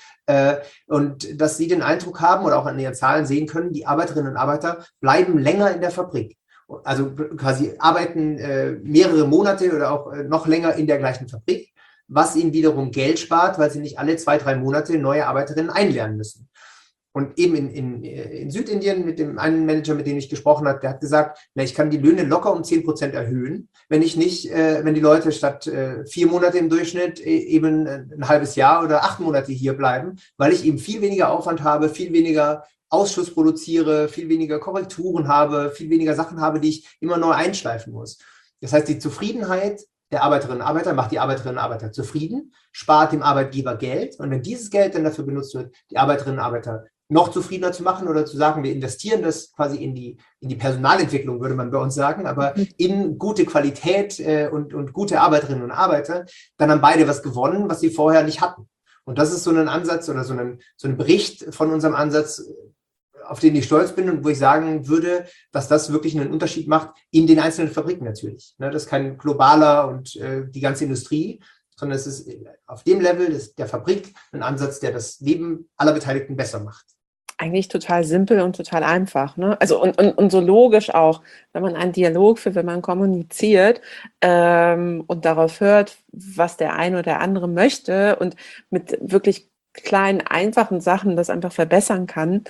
und dass sie den Eindruck haben oder auch an ihren Zahlen sehen können, die Arbeiterinnen und Arbeiter bleiben länger in der Fabrik. Also quasi arbeiten mehrere Monate oder auch noch länger in der gleichen Fabrik, was ihnen wiederum Geld spart, weil sie nicht alle 2-3 Monate neue Arbeiterinnen einlernen müssen. Und eben in Südindien mit dem einen Manager, mit dem ich gesprochen habe, der hat gesagt, ich kann die Löhne locker um 10% erhöhen, wenn die Leute statt 4 Monate im Durchschnitt eben ein halbes Jahr oder 8 Monate hier bleiben, weil ich eben viel weniger Aufwand habe, viel weniger Ausschuss produziere, viel weniger Korrekturen habe, viel weniger Sachen habe, die ich immer neu einschleifen muss. Das heißt, die Zufriedenheit der Arbeiterinnen und Arbeiter macht die Arbeiterinnen und Arbeiter zufrieden, spart dem Arbeitgeber Geld, und wenn dieses Geld dann dafür benutzt wird, die Arbeiterinnen und Arbeiter noch zufriedener zu machen oder zu sagen, wir investieren das quasi in die Personalentwicklung, würde man bei uns sagen, aber in gute Qualität und gute Arbeiterinnen und Arbeiter, dann haben beide was gewonnen, was sie vorher nicht hatten. Und das ist so ein Ansatz oder so ein Bericht von unserem Ansatz, auf den ich stolz bin und wo ich sagen würde, dass das wirklich einen Unterschied macht in den einzelnen Fabriken natürlich. Das ist kein globaler und die ganze Industrie, sondern es ist auf dem Level der Fabrik ein Ansatz, der das Leben aller Beteiligten besser macht. Eigentlich total simpel und total einfach, ne? Also und so logisch auch, wenn man einen Dialog führt, wenn man kommuniziert und darauf hört, was der eine oder der andere möchte und mit wirklich kleinen, einfachen Sachen das einfach verbessern kann.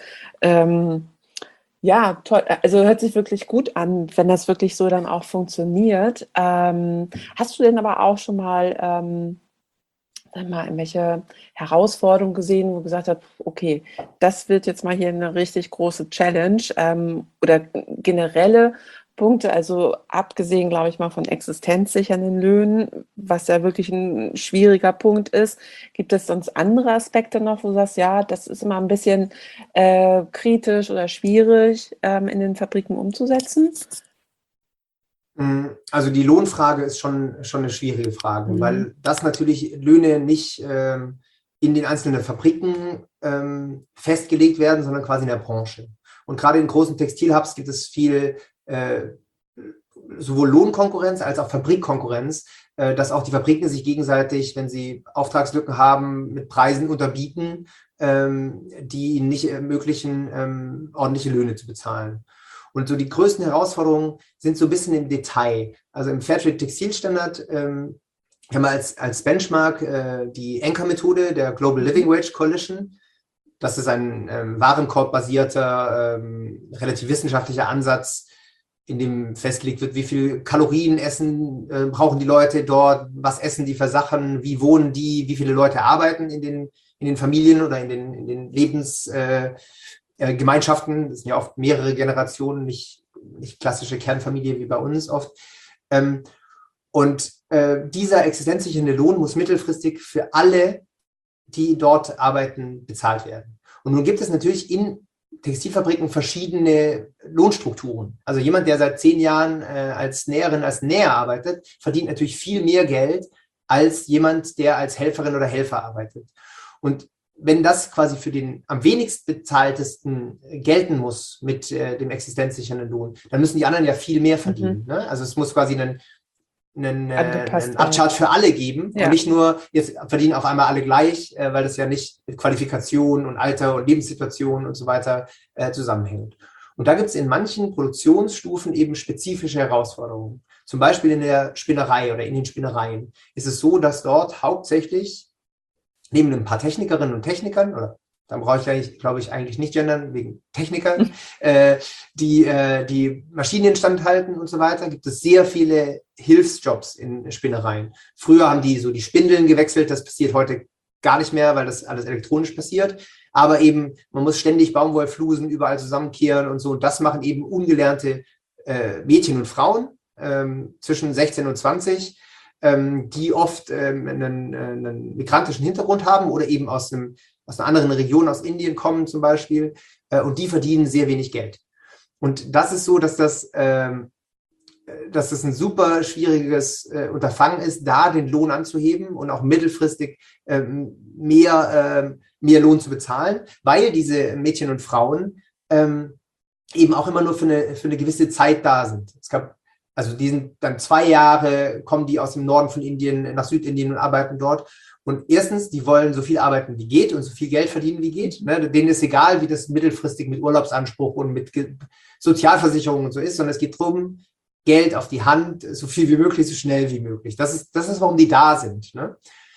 Ja, toll. Also hört sich wirklich gut an, wenn das wirklich so dann auch funktioniert. Hast du denn aber auch schon mal irgendwelche Herausforderungen gesehen, wo du gesagt hast, okay, das wird jetzt mal hier eine richtig große Challenge oder generelle Punkte, also abgesehen, glaube ich mal, von existenzsichernden Löhnen, was ja wirklich ein schwieriger Punkt ist, gibt es sonst andere Aspekte noch, wo du sagst, ja, das ist immer ein bisschen kritisch oder schwierig in den Fabriken umzusetzen? Also die Lohnfrage ist schon eine schwierige Frage, weil das natürlich Löhne nicht in den einzelnen Fabriken festgelegt werden, sondern quasi in der Branche. Und gerade in großen Textilhubs gibt es viel sowohl Lohnkonkurrenz als auch Fabrikkonkurrenz, dass auch die Fabriken sich gegenseitig, wenn sie Auftragslücken haben, mit Preisen unterbieten, die ihnen nicht ermöglichen, ordentliche Löhne zu bezahlen. Und so die größten Herausforderungen sind so ein bisschen im Detail. Also im Fairtrade Textilstandard haben wir als Benchmark die Anchor-Methode der Global Living Wage Coalition. Das ist ein warenkorbbasierter, relativ wissenschaftlicher Ansatz, in dem festgelegt wird, wie viel Kalorien brauchen die Leute dort, was essen die für Sachen, wie wohnen die, wie viele Leute arbeiten in den Familien oder in den Lebensgemeinschaften. Das sind ja oft mehrere Generationen, nicht klassische Kernfamilie wie bei uns oft. Und dieser existenzsichernde Lohn muss mittelfristig für alle, die dort arbeiten, bezahlt werden. Und nun gibt es natürlich in Textilfabriken verschiedene Lohnstrukturen. Also jemand, der seit 10 Jahren als Näherin, als Näher arbeitet, verdient natürlich viel mehr Geld als jemand, der als Helferin oder Helfer arbeitet. Und wenn das quasi für den am wenigst bezahltesten gelten muss mit dem existenzsichernden Lohn, dann müssen die anderen ja viel mehr verdienen. Ne? Also es muss quasi einen Upcharge für alle geben und nicht nur, jetzt verdienen auf einmal alle gleich, weil das ja nicht mit Qualifikation und Alter und Lebenssituation und so weiter zusammenhängt. Und da gibt es in manchen Produktionsstufen eben spezifische Herausforderungen. Zum Beispiel in der Spinnerei oder in den Spinnereien ist es so, dass dort hauptsächlich neben ein paar Technikerinnen und Technikern, oder dann brauche ich, glaube ich, eigentlich nicht gendern, wegen Technikern, die Maschinen instand halten und so weiter, gibt es sehr viele Hilfsjobs in Spinnereien. Früher haben die so die Spindeln gewechselt, das passiert heute gar nicht mehr, weil das alles elektronisch passiert. Aber eben, man muss ständig Baumwollflusen überall zusammenkehren und so. Und das machen eben ungelernte Mädchen und Frauen zwischen 16 und 20, die oft einen migrantischen Hintergrund haben oder eben aus einer anderen Region, aus Indien kommen zum Beispiel, und die verdienen sehr wenig Geld. Und das ist so, dass das ein super schwieriges Unterfangen ist, da den Lohn anzuheben und auch mittelfristig mehr Lohn zu bezahlen, weil diese Mädchen und Frauen eben auch immer nur für eine gewisse Zeit da sind. Also die sind dann 2 Jahre, kommen die aus dem Norden von Indien nach Südindien und arbeiten dort. Und erstens, die wollen so viel arbeiten wie geht und so viel Geld verdienen wie geht. Ne? Denen ist egal, wie das mittelfristig mit Urlaubsanspruch und mit Sozialversicherung und so ist, sondern es geht darum, Geld auf die Hand, so viel wie möglich, so schnell wie möglich. Das ist, warum die da sind. Ne?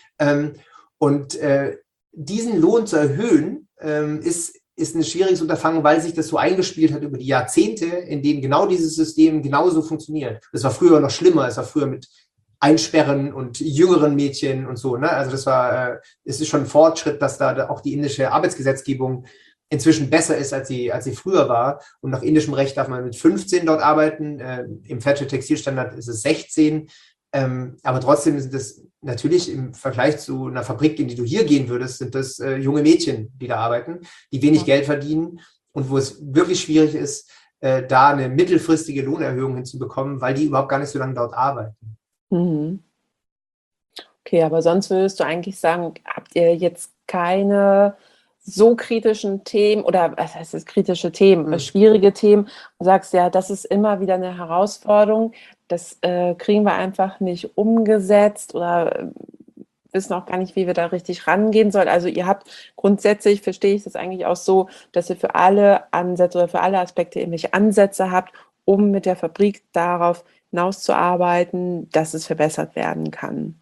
Diesen Lohn zu erhöhen, ist ein schwieriges Unterfangen, weil sich das so eingespielt hat über die Jahrzehnte, in denen genau dieses System genauso funktioniert. Das war früher noch schlimmer. Es war früher mit Einsperren und jüngeren Mädchen und so. Ne? Also es ist schon ein Fortschritt, dass da auch die indische Arbeitsgesetzgebung inzwischen besser ist, als sie früher war. Und nach indischem Recht darf man mit 15 dort arbeiten. Im Fairtrade Textilstandard ist es 16. Aber trotzdem sind das natürlich im Vergleich zu einer Fabrik, in die du hier gehen würdest, sind das junge Mädchen, die da arbeiten, die wenig Geld verdienen und wo es wirklich schwierig ist, da eine mittelfristige Lohnerhöhung hinzubekommen, weil die überhaupt gar nicht so lange dort arbeiten. Mhm. Okay, aber sonst würdest du eigentlich sagen, habt ihr jetzt keine so kritischen Themen oder was heißt das, kritische Themen, schwierige Themen und sagst, ja, das ist immer wieder eine Herausforderung, das kriegen wir einfach nicht umgesetzt oder wissen auch gar nicht, wie wir da richtig rangehen sollen. Also ihr habt grundsätzlich, verstehe ich das eigentlich auch so, dass ihr für alle Ansätze oder für alle Aspekte irgendwelche Ansätze habt, um mit der Fabrik darauf hinauszuarbeiten, dass es verbessert werden kann.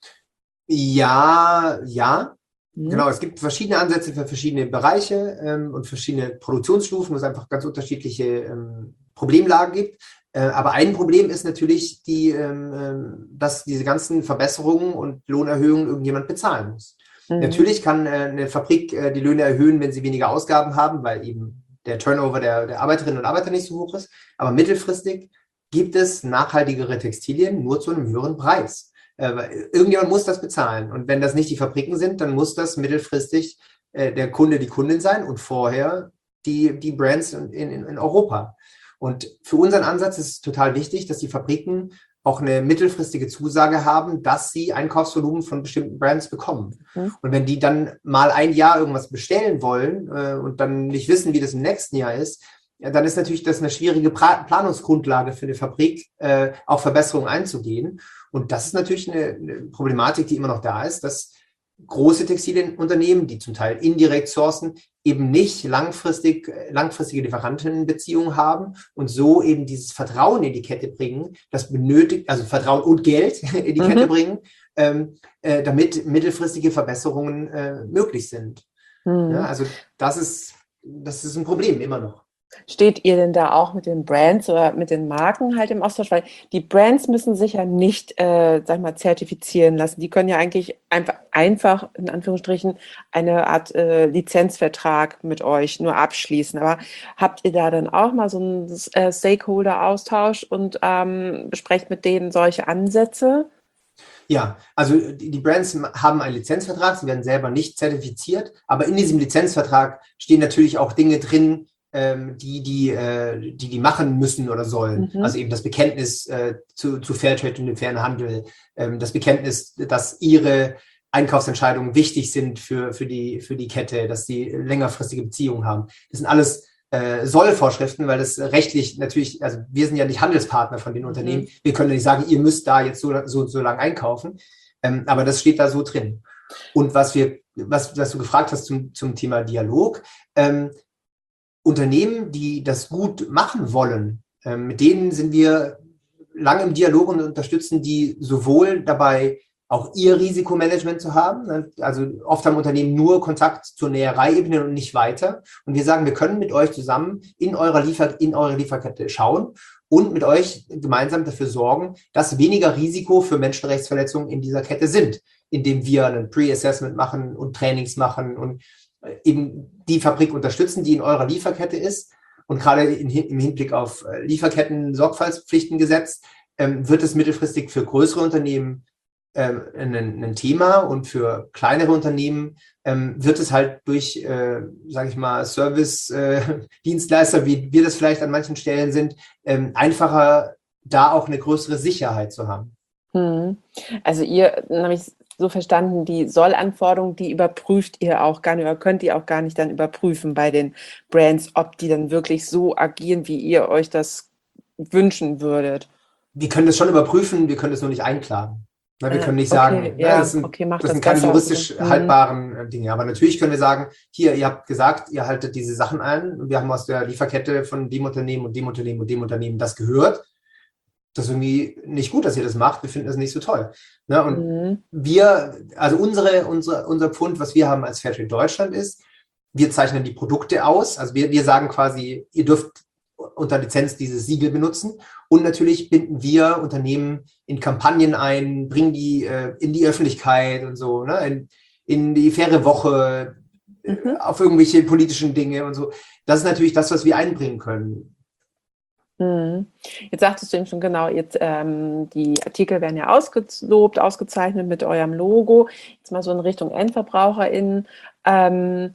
Ja. Genau, es gibt verschiedene Ansätze für verschiedene Bereiche und verschiedene Produktionsstufen, wo es einfach ganz unterschiedliche Problemlagen gibt. Aber ein Problem ist natürlich, dass diese ganzen Verbesserungen und Lohnerhöhungen irgendjemand bezahlen muss. Natürlich kann eine Fabrik die Löhne erhöhen, wenn sie weniger Ausgaben haben, weil eben der Turnover der Arbeiterinnen und Arbeiter nicht so hoch ist. Aber mittelfristig gibt es nachhaltigere Textilien nur zu einem höheren Preis. Irgendjemand muss das bezahlen. Und wenn das nicht die Fabriken sind, dann muss das mittelfristig der Kunde, die Kundin sein und vorher die Brands in Europa. Und für unseren Ansatz ist es total wichtig, dass die Fabriken auch eine mittelfristige Zusage haben, dass sie Einkaufsvolumen von bestimmten Brands bekommen. Und wenn die dann mal ein Jahr irgendwas bestellen wollen und dann nicht wissen, wie das im nächsten Jahr ist, ja, dann ist natürlich das eine schwierige Planungsgrundlage für eine Fabrik, auch Verbesserungen einzugehen. Und das ist natürlich eine Problematik, die immer noch da ist, dass große Textilunternehmen, die zum Teil indirekt sourcen, eben nicht langfristige Lieferantenbeziehungen haben und so eben dieses Vertrauen in die Kette bringen, das benötigt, also Vertrauen und Geld in die Kette bringen, damit mittelfristige Verbesserungen möglich sind. Ja, also das ist ein Problem immer noch. Steht ihr denn da auch mit den Brands oder mit den Marken halt im Austausch? Weil die Brands müssen sich ja nicht, sag ich mal, zertifizieren lassen. Die können ja eigentlich einfach in Anführungsstrichen, eine Art Lizenzvertrag mit euch nur abschließen. Aber habt ihr da dann auch mal so einen Stakeholder-Austausch und besprecht mit denen solche Ansätze? Ja, also die Brands haben einen Lizenzvertrag, sie werden selber nicht zertifiziert, aber in diesem Lizenzvertrag stehen natürlich auch Dinge drin, die machen müssen oder sollen. Also eben das Bekenntnis zu Fairtrade und dem fairen Handel, das Bekenntnis, dass ihre Einkaufsentscheidungen wichtig sind für die Kette, dass sie längerfristige Beziehungen haben. Das sind alles Sollvorschriften, weil das rechtlich natürlich, also wir sind ja nicht Handelspartner von den Unternehmen. Wir können nicht sagen, ihr müsst da jetzt so lang einkaufen. Aber das steht da so drin. Und was du gefragt hast zum Thema Dialog, Unternehmen, die das gut machen wollen, mit denen sind wir lange im Dialog und unterstützen die sowohl dabei, auch ihr Risikomanagement zu haben. Also oft haben Unternehmen nur Kontakt zur Nähereiebene und nicht weiter. Und wir sagen, wir können mit euch zusammen in eure Lieferkette schauen und mit euch gemeinsam dafür sorgen, dass weniger Risiko für Menschenrechtsverletzungen in dieser Kette sind, indem wir ein Pre-Assessment machen und Trainings machen und eben die Fabrik unterstützen, die in eurer Lieferkette ist. Und gerade im Hinblick auf Lieferketten-Sorgfaltspflichtengesetz wird es mittelfristig für größere Unternehmen ein Thema und für kleinere Unternehmen wird es halt durch, sage ich mal, Service-Dienstleister, wie wir das vielleicht an manchen Stellen sind, einfacher, da auch eine größere Sicherheit zu haben. Also ihr, habe ich so verstanden, die Sollanforderungen, die überprüft ihr auch gar nicht oder könnt ihr auch gar nicht dann überprüfen bei den Brands, ob die dann wirklich so agieren, wie ihr euch das wünschen würdet. Wir können das schon überprüfen, wir können das nur nicht einklagen. Wir können nicht sagen, das sind keine juristisch haltbaren Dinge. Aber natürlich können wir sagen, hier, ihr habt gesagt, ihr haltet diese Sachen ein und wir haben aus der Lieferkette von dem Unternehmen und dem Unternehmen und dem Unternehmen das gehört. Das ist irgendwie nicht gut, dass ihr das macht. Wir finden das nicht so toll. Und wir, also unser Pfund, was wir haben als Fairtrade Deutschland ist, wir zeichnen die Produkte aus. Also wir sagen quasi, ihr dürft unter Lizenz dieses Siegel benutzen. Und natürlich binden wir Unternehmen in Kampagnen ein, bringen die in die Öffentlichkeit und so, in die faire Woche, auf irgendwelche politischen Dinge und so. Das ist natürlich das, was wir einbringen können. Jetzt sagtest du eben schon genau, jetzt die Artikel werden ja ausgelobt, ausgezeichnet mit eurem Logo. Jetzt mal so in Richtung EndverbraucherInnen. Anhand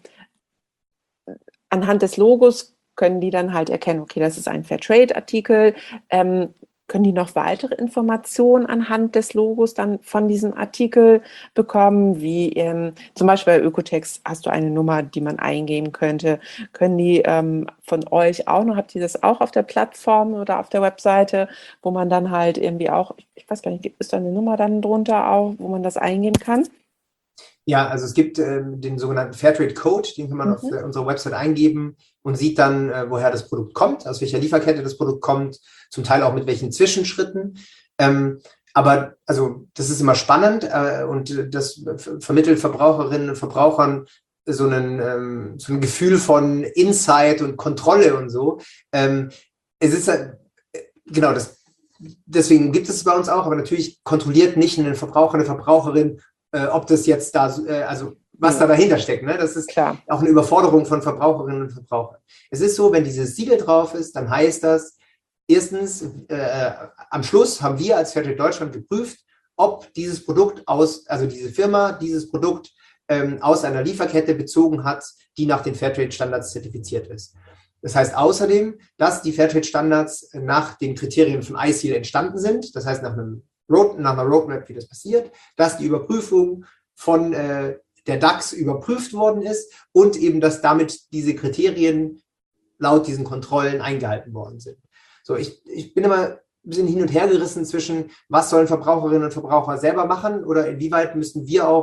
des Logos können die dann halt erkennen, okay, das ist ein Fairtrade-Artikel. Können die noch weitere Informationen anhand des Logos dann von diesem Artikel bekommen, wie zum Beispiel bei Ökotex hast du eine Nummer, die man eingeben könnte. Können die von euch auch noch, habt ihr das auch auf der Plattform oder auf der Webseite, wo man dann halt irgendwie auch, ich weiß gar nicht, ist da eine Nummer dann drunter auch, wo man das eingeben kann? Ja, also es gibt den sogenannten Fairtrade Code, den kann man auf unserer Website eingeben und sieht dann, woher das Produkt kommt, aus welcher Lieferkette das Produkt kommt, zum Teil auch mit welchen Zwischenschritten. Aber also das ist immer spannend und das vermittelt Verbraucherinnen und Verbrauchern so ein Gefühl von Insight und Kontrolle und so. Es ist genau das. Deswegen gibt es bei uns auch, aber natürlich kontrolliert nicht ein Verbraucher, eine Verbraucherin, ob das jetzt da, also was da dahinter steckt. Ne? Das ist klar auch eine Überforderung von Verbraucherinnen und Verbrauchern. Es ist so, wenn dieses Siegel drauf ist, dann heißt das, erstens, am Schluss haben wir als Fairtrade Deutschland geprüft, ob dieses Produkt diese Firma dieses Produkt aus einer Lieferkette bezogen hat, die nach den Fairtrade-Standards zertifiziert ist. Das heißt außerdem, dass die Fairtrade-Standards nach den Kriterien von ISEAL entstanden sind, das heißt nach einer Roadmap, wie das passiert, dass die Überprüfung von der DAX überprüft worden ist und eben, dass damit diese Kriterien laut diesen Kontrollen eingehalten worden sind. So, ich bin immer ein bisschen hin und her gerissen zwischen, was sollen Verbraucherinnen und Verbraucher selber machen oder inwieweit müssen wir auch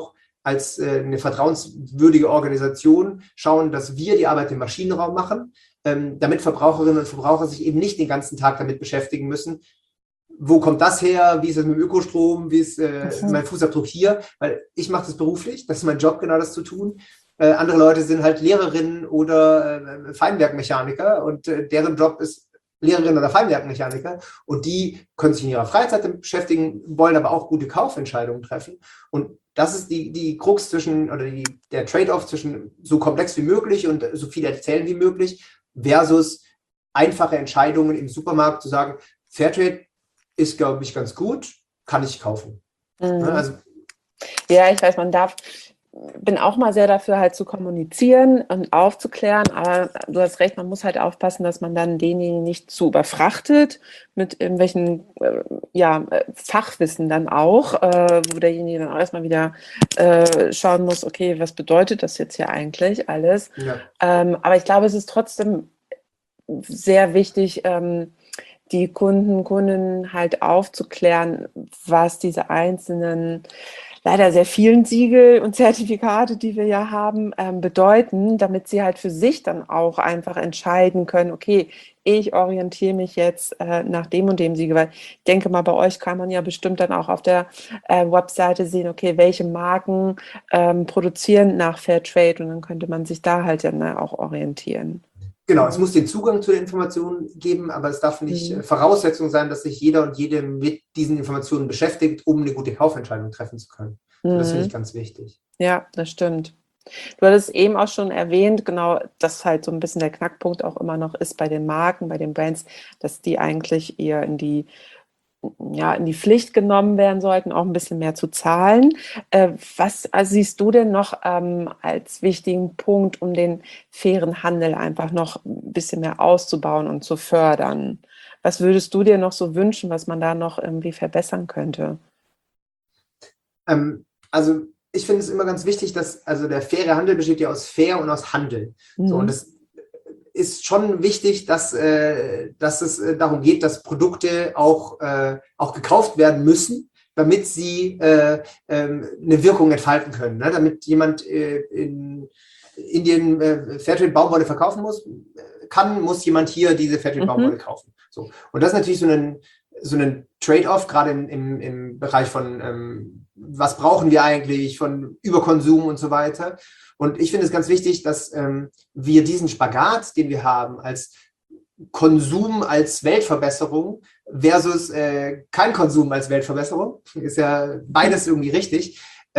als eine vertrauenswürdige Organisation schauen, dass wir die Arbeit im Maschinenraum machen, damit Verbraucherinnen und Verbraucher sich eben nicht den ganzen Tag damit beschäftigen müssen, wo kommt das her, wie ist es mit dem Ökostrom, wie ist mein Fußabdruck hier, weil ich mache das beruflich, das ist mein Job, genau das zu tun. Andere Leute sind halt Lehrerinnen oder Feinwerkmechaniker und deren Job ist Lehrerin oder Feinwerkmechaniker und die können sich in ihrer Freizeit damit beschäftigen, wollen aber auch gute Kaufentscheidungen treffen. Und das ist die Krux zwischen, oder der Trade-off zwischen so komplex wie möglich und so viel erzählen wie möglich versus einfache Entscheidungen im Supermarkt zu sagen, Fairtrade ist, glaube ich, ganz gut, kann ich kaufen. Also, ja, ich weiß, bin auch mal sehr dafür, halt zu kommunizieren und aufzuklären, aber du hast recht, man muss halt aufpassen, dass man dann denjenigen nicht zu überfrachtet mit irgendwelchen Fachwissen dann auch, wo derjenige dann auch erstmal wieder schauen muss, okay, was bedeutet das jetzt hier eigentlich alles? ja. Aber ich glaube, es ist trotzdem sehr wichtig, die Kundinnen halt aufzuklären, was diese einzelnen leider sehr vielen Siegel und Zertifikate, die wir ja haben, bedeuten, damit sie halt für sich dann auch einfach entscheiden können, okay, ich orientiere mich jetzt nach dem und dem Siegel, weil ich denke mal, bei euch kann man ja bestimmt dann auch auf der Webseite sehen, okay, welche Marken produzieren nach Fairtrade und dann könnte man sich da halt dann auch orientieren. Genau, es muss den Zugang zu den Informationen geben, aber es darf nicht Voraussetzung sein, dass sich jeder und jede mit diesen Informationen beschäftigt, um eine gute Kaufentscheidung treffen zu können. Das finde ich ganz wichtig. Ja, das stimmt. Du hattest eben auch schon erwähnt, genau, dass halt so ein bisschen der Knackpunkt auch immer noch ist bei den Marken, bei den Brands, dass die eigentlich eher in die Pflicht genommen werden sollten, auch ein bisschen mehr zu zahlen. Was siehst du denn noch als wichtigen Punkt, um den fairen Handel einfach noch ein bisschen mehr auszubauen und zu fördern? Was würdest du dir noch so wünschen, was man da noch irgendwie verbessern könnte? Also ich finde es immer ganz wichtig, dass, also der faire Handel besteht ja aus fair und aus Handel. So, und das ist schon wichtig, dass es darum geht, dass Produkte auch gekauft werden müssen, damit sie eine Wirkung entfalten können. Ne? Damit jemand in Indien Fairtrade Baumwolle verkaufen muss jemand hier diese Fairtrade Baumwolle kaufen. So. Und das ist natürlich so ein Trade-off, gerade im Bereich von was brauchen wir eigentlich, von Überkonsum und so weiter. Und ich finde es ganz wichtig, dass wir diesen Spagat, den wir haben, als Konsum als Weltverbesserung versus kein Konsum als Weltverbesserung, ist ja beides irgendwie richtig,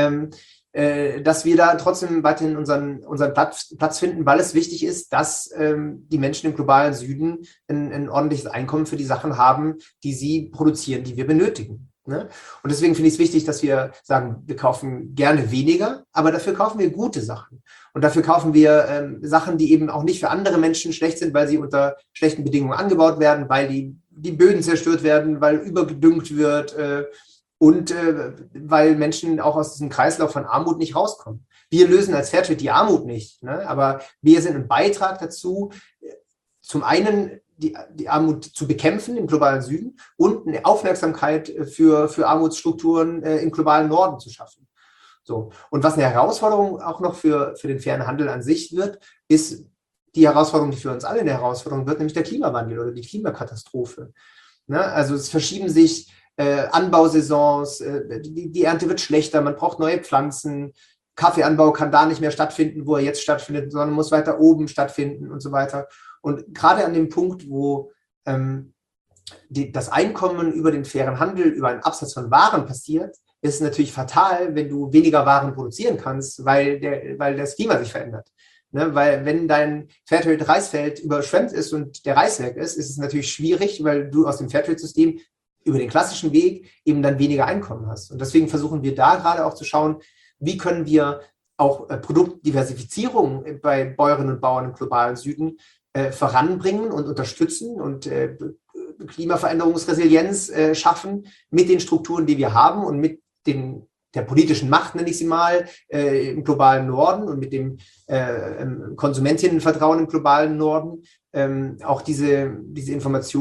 dass wir da trotzdem weiterhin unseren Platz finden, weil es wichtig ist, dass die Menschen im globalen Süden ein ordentliches Einkommen für die Sachen haben, die sie produzieren, die wir benötigen. Ne? Und deswegen finde ich es wichtig, dass wir sagen, wir kaufen gerne weniger, aber dafür kaufen wir gute Sachen. Und dafür kaufen wir Sachen, die eben auch nicht für andere Menschen schlecht sind, weil sie unter schlechten Bedingungen angebaut werden, weil die Böden zerstört werden, weil übergedüngt wird und weil Menschen auch aus diesem Kreislauf von Armut nicht rauskommen. Wir lösen als Fairtrade die Armut nicht, ne? Aber wir sind ein Beitrag dazu, zum einen die Armut zu bekämpfen im globalen Süden und eine Aufmerksamkeit für Armutsstrukturen im globalen Norden zu schaffen. So. Und was eine Herausforderung auch noch für den fairen Handel an sich wird, ist die Herausforderung, die für uns alle eine Herausforderung wird, nämlich der Klimawandel oder die Klimakatastrophe. Ne? Also es verschieben sich Anbausaisons, die Ernte wird schlechter, man braucht neue Pflanzen, Kaffeeanbau kann da nicht mehr stattfinden, wo er jetzt stattfindet, sondern muss weiter oben stattfinden und so weiter. Und gerade an dem Punkt, wo das Einkommen über den fairen Handel, über einen Absatz von Waren passiert, ist es natürlich fatal, wenn du weniger Waren produzieren kannst, weil das Klima sich verändert. Ne? Weil wenn dein Fairtrade-Reisfeld überschwemmt ist und der Reis weg ist es natürlich schwierig, weil du aus dem Fairtrade-System über den klassischen Weg eben dann weniger Einkommen hast. Und deswegen versuchen wir da gerade auch zu schauen, wie können wir auch Produktdiversifizierung bei Bäuerinnen und Bauern im globalen Süden voranbringen und unterstützen und Klimaveränderungsresilienz schaffen mit den Strukturen, die wir haben und mit der politischen Macht, nenne ich sie mal, im globalen Norden und mit dem Konsumentinnenvertrauen im globalen Norden, auch diese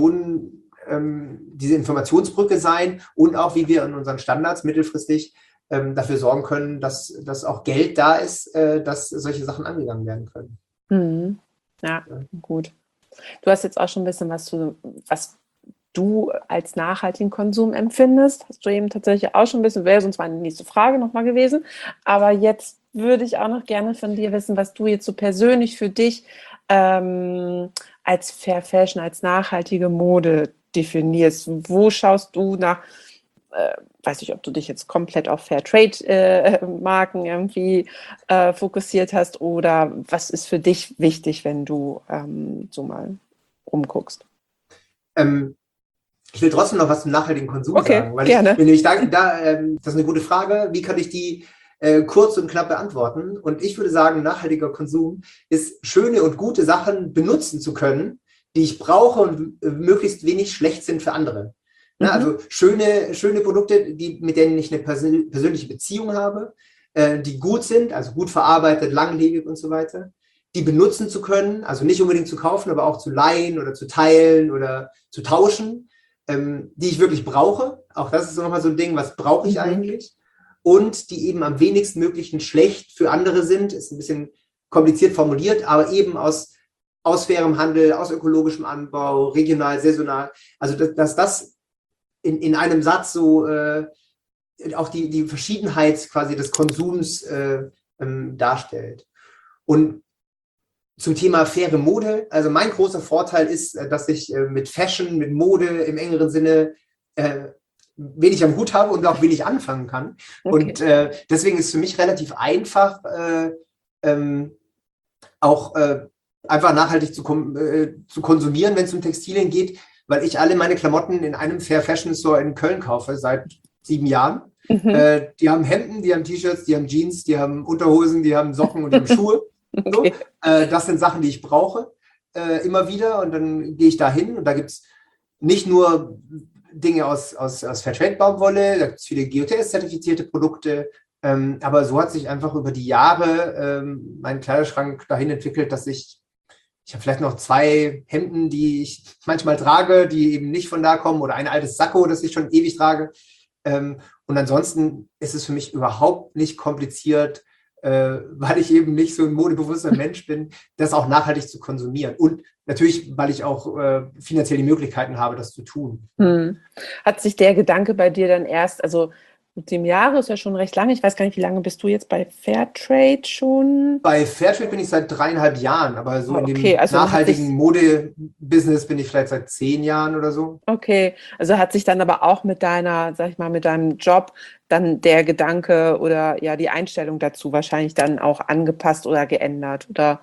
Informationsbrücke sein und auch, wie wir in unseren Standards mittelfristig dafür sorgen können, dass auch Geld da ist, dass solche Sachen angegangen werden können. Mhm. Ja, gut. Du hast jetzt auch schon ein bisschen was du als nachhaltigen Konsum empfindest. Hast du eben tatsächlich auch schon ein bisschen, wäre sonst meine nächste Frage nochmal gewesen. Aber jetzt würde ich auch noch gerne von dir wissen, was du jetzt so persönlich für dich als Fair Fashion, als nachhaltige Mode definierst. Wo schaust du nach, weiß nicht, ob du dich jetzt komplett auf Fairtrade-Marken irgendwie fokussiert hast oder was ist für dich wichtig, wenn du so mal rumguckst? Ich will trotzdem noch was zum nachhaltigen Konsum sagen, weil gerne. ich bin nämlich das ist eine gute Frage. Wie kann ich die kurz und knapp beantworten? Und ich würde sagen, nachhaltiger Konsum ist, schöne und gute Sachen benutzen zu können, die ich brauche und möglichst wenig schlecht sind für andere. Mhm. Also schöne Produkte, mit denen ich eine persönliche Beziehung habe, die gut sind, also gut verarbeitet, langlebig und so weiter, die benutzen zu können, also nicht unbedingt zu kaufen, aber auch zu leihen oder zu teilen oder zu tauschen, die ich wirklich brauche. Auch das ist nochmal so ein Ding, was brauche ich eigentlich? Und die eben am wenigsten möglichen schlecht für andere sind, ist ein bisschen kompliziert formuliert, aber eben aus fairem Handel, aus ökologischem Anbau, regional, saisonal. Also dass das in einem Satz so auch die Verschiedenheit quasi des Konsums darstellt. Und zum Thema faire Mode, also mein großer Vorteil ist, dass ich mit Fashion, mit Mode im engeren Sinne wenig am Hut habe und auch wenig anfangen kann. Okay. Und deswegen ist es für mich relativ einfach, auch einfach nachhaltig zu konsumieren, wenn es um Textilien geht, weil ich alle meine Klamotten in einem Fair Fashion Store in Köln kaufe seit 7 Jahren. Mhm. Die haben Hemden, die haben T-Shirts, die haben Jeans, die haben Unterhosen, die haben Socken und die haben Schuhe. Okay. So, das sind Sachen, die ich brauche, immer wieder. Und dann gehe ich da hin und da gibt es nicht nur Dinge aus Fairtrade-Baumwolle, da gibt es viele GOTS-zertifizierte Produkte. Aber so hat sich einfach über die Jahre mein Kleiderschrank dahin entwickelt, dass ich habe vielleicht noch 2 Hemden, die ich manchmal trage, die eben nicht von da kommen, oder ein altes Sakko, das ich schon ewig trage. Und ansonsten ist es für mich überhaupt nicht kompliziert, weil ich eben nicht so ein modebewusster Mensch bin, das auch nachhaltig zu konsumieren. Und natürlich, weil ich auch finanziell die Möglichkeiten habe, das zu tun. Hat sich der Gedanke bei dir dann erst, also mit dem Jahre ist ja schon recht lange, ich weiß gar nicht, wie lange bist du jetzt bei Fairtrade schon? Bei Fairtrade bin ich seit 3,5 Jahren, aber so in dem nachhaltigen Mode-Business bin ich vielleicht seit 10 Jahren oder so. Okay, also hat sich dann aber auch mit deiner, sag ich mal, mit deinem Job dann der Gedanke oder ja die Einstellung dazu wahrscheinlich dann auch angepasst oder geändert, oder?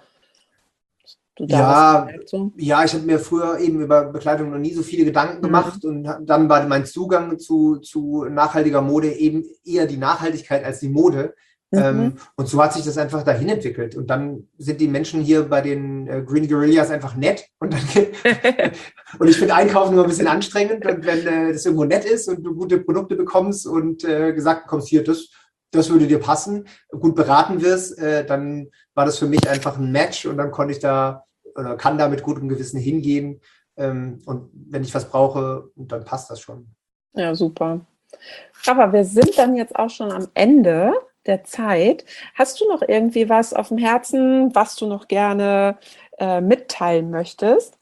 Ja, ich habe mir früher eben über Bekleidung noch nie so viele Gedanken gemacht und dann war mein Zugang zu nachhaltiger Mode eben eher die Nachhaltigkeit als die Mode. Und so hat sich das einfach dahin entwickelt. Und dann sind die Menschen hier bei den Green Guerillas einfach nett. Und ich finde Einkaufen immer ein bisschen anstrengend. Und wenn das irgendwo nett ist und du gute Produkte bekommst und gesagt bekommst, hier, das würde dir passen, gut beraten wirst, dann war das für mich einfach ein Match und dann konnte ich da oder kann da mit gutem Gewissen hingehen. Und wenn ich was brauche, dann passt das schon. Ja, super. Aber wir sind dann jetzt auch schon am Ende der Zeit. Hast du noch irgendwie was auf dem Herzen, was du noch gerne mitteilen möchtest?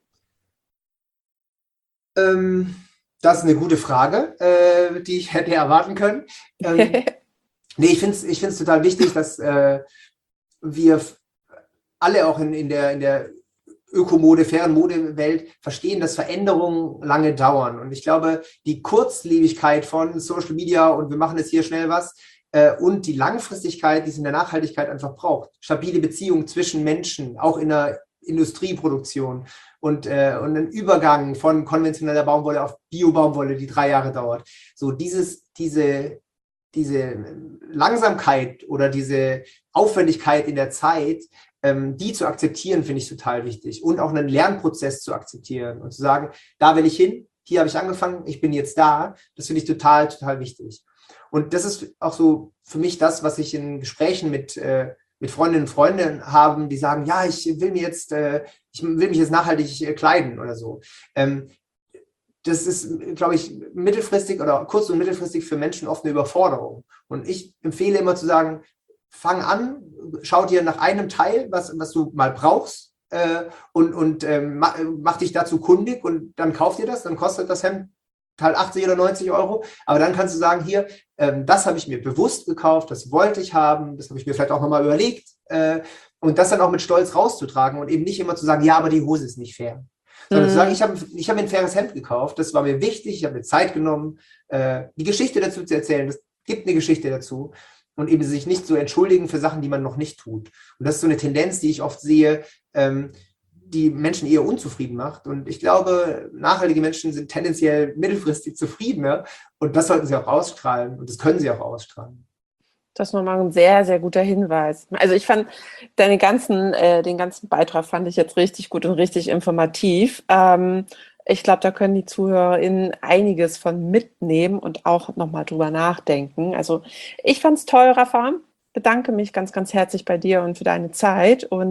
Das ist eine gute Frage, die ich hätte erwarten können. Nee, ich finde es total wichtig, dass wir alle auch in der Ökomode, fairen Modewelt verstehen, dass Veränderungen lange dauern. Und ich glaube, die Kurzlebigkeit von Social Media und wir machen jetzt hier schnell was und die Langfristigkeit, die es in der Nachhaltigkeit einfach braucht. Stabile Beziehungen zwischen Menschen, auch in der Industrieproduktion und einen Übergang von konventioneller Baumwolle auf Bio-Baumwolle, die 3 Jahre dauert. So diese Langsamkeit oder diese Aufwendigkeit in der Zeit, die zu akzeptieren, finde ich total wichtig. Und auch einen Lernprozess zu akzeptieren und zu sagen, da will ich hin, hier habe ich angefangen, ich bin jetzt da. Das finde ich total, total wichtig. Und das ist auch so für mich das, was ich in Gesprächen mit Freundinnen und Freunden habe, die sagen, ja, ich will mich jetzt nachhaltig kleiden oder so. das ist, glaube ich, mittelfristig oder kurz- und mittelfristig für Menschen oft eine Überforderung. Und ich empfehle immer zu sagen, fang an, schau dir nach einem Teil, was du mal brauchst, und mach dich dazu kundig und dann kauf dir das, dann kostet das Hemd Teil 80 oder 90 Euro, aber dann kannst du sagen, hier, das habe ich mir bewusst gekauft, das wollte ich haben, das habe ich mir vielleicht auch nochmal überlegt, und das dann auch mit Stolz rauszutragen und eben nicht immer zu sagen, ja, aber die Hose ist nicht fair. Sondern zu sagen, ich hab mir ein faires Hemd gekauft, das war mir wichtig, ich habe mir Zeit genommen, die Geschichte dazu zu erzählen, das gibt eine Geschichte dazu und eben sich nicht so entschuldigen für Sachen, die man noch nicht tut. Und das ist so eine Tendenz, die ich oft sehe, die Menschen eher unzufrieden macht. Und ich glaube, nachhaltige Menschen sind tendenziell mittelfristig zufriedener und das sollten sie auch ausstrahlen und das können sie auch ausstrahlen. Das ist nochmal ein sehr, sehr guter Hinweis. Also ich fand den ganzen Beitrag fand ich jetzt richtig gut und richtig informativ. Ich glaube, da können die ZuhörerInnen einiges von mitnehmen und auch nochmal drüber nachdenken. Also ich fand es toll, Rafa. Bedanke mich ganz, ganz herzlich bei dir und für deine Zeit. Und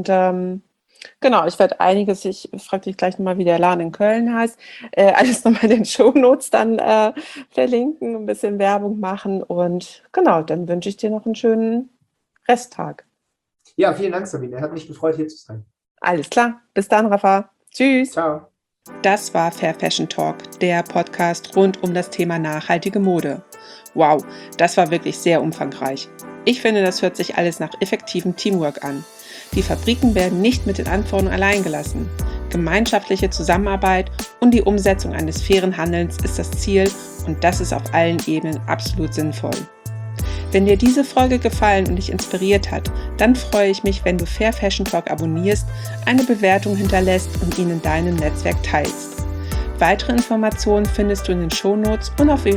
genau, ich werde einiges, ich frage dich gleich nochmal, wie der Laden in Köln heißt, alles nochmal in den Shownotes dann verlinken, ein bisschen Werbung machen. Und genau, dann wünsche ich dir noch einen schönen Resttag. Ja, vielen Dank, Sabine. Hat mich gefreut, hier zu sein. Alles klar. Bis dann, Rafa. Tschüss. Ciao. Das war Fair Fashion Talk, der Podcast rund um das Thema nachhaltige Mode. Wow, das war wirklich sehr umfangreich. Ich finde, das hört sich alles nach effektivem Teamwork an. Die Fabriken werden nicht mit den Anforderungen allein gelassen. Gemeinschaftliche Zusammenarbeit und die Umsetzung eines fairen Handelns ist das Ziel und das ist auf allen Ebenen absolut sinnvoll. Wenn dir diese Folge gefallen und dich inspiriert hat, dann freue ich mich, wenn du Fair Fashion Talk abonnierst, eine Bewertung hinterlässt und ihn in deinem Netzwerk teilst. Weitere Informationen findest du in den Shownotes und auf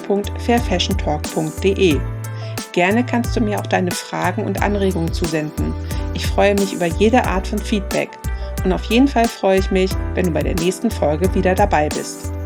www.fairfashiontalk.de. Gerne kannst du mir auch deine Fragen und Anregungen zusenden. Ich freue mich über jede Art von Feedback. Und auf jeden Fall freue ich mich, wenn du bei der nächsten Folge wieder dabei bist.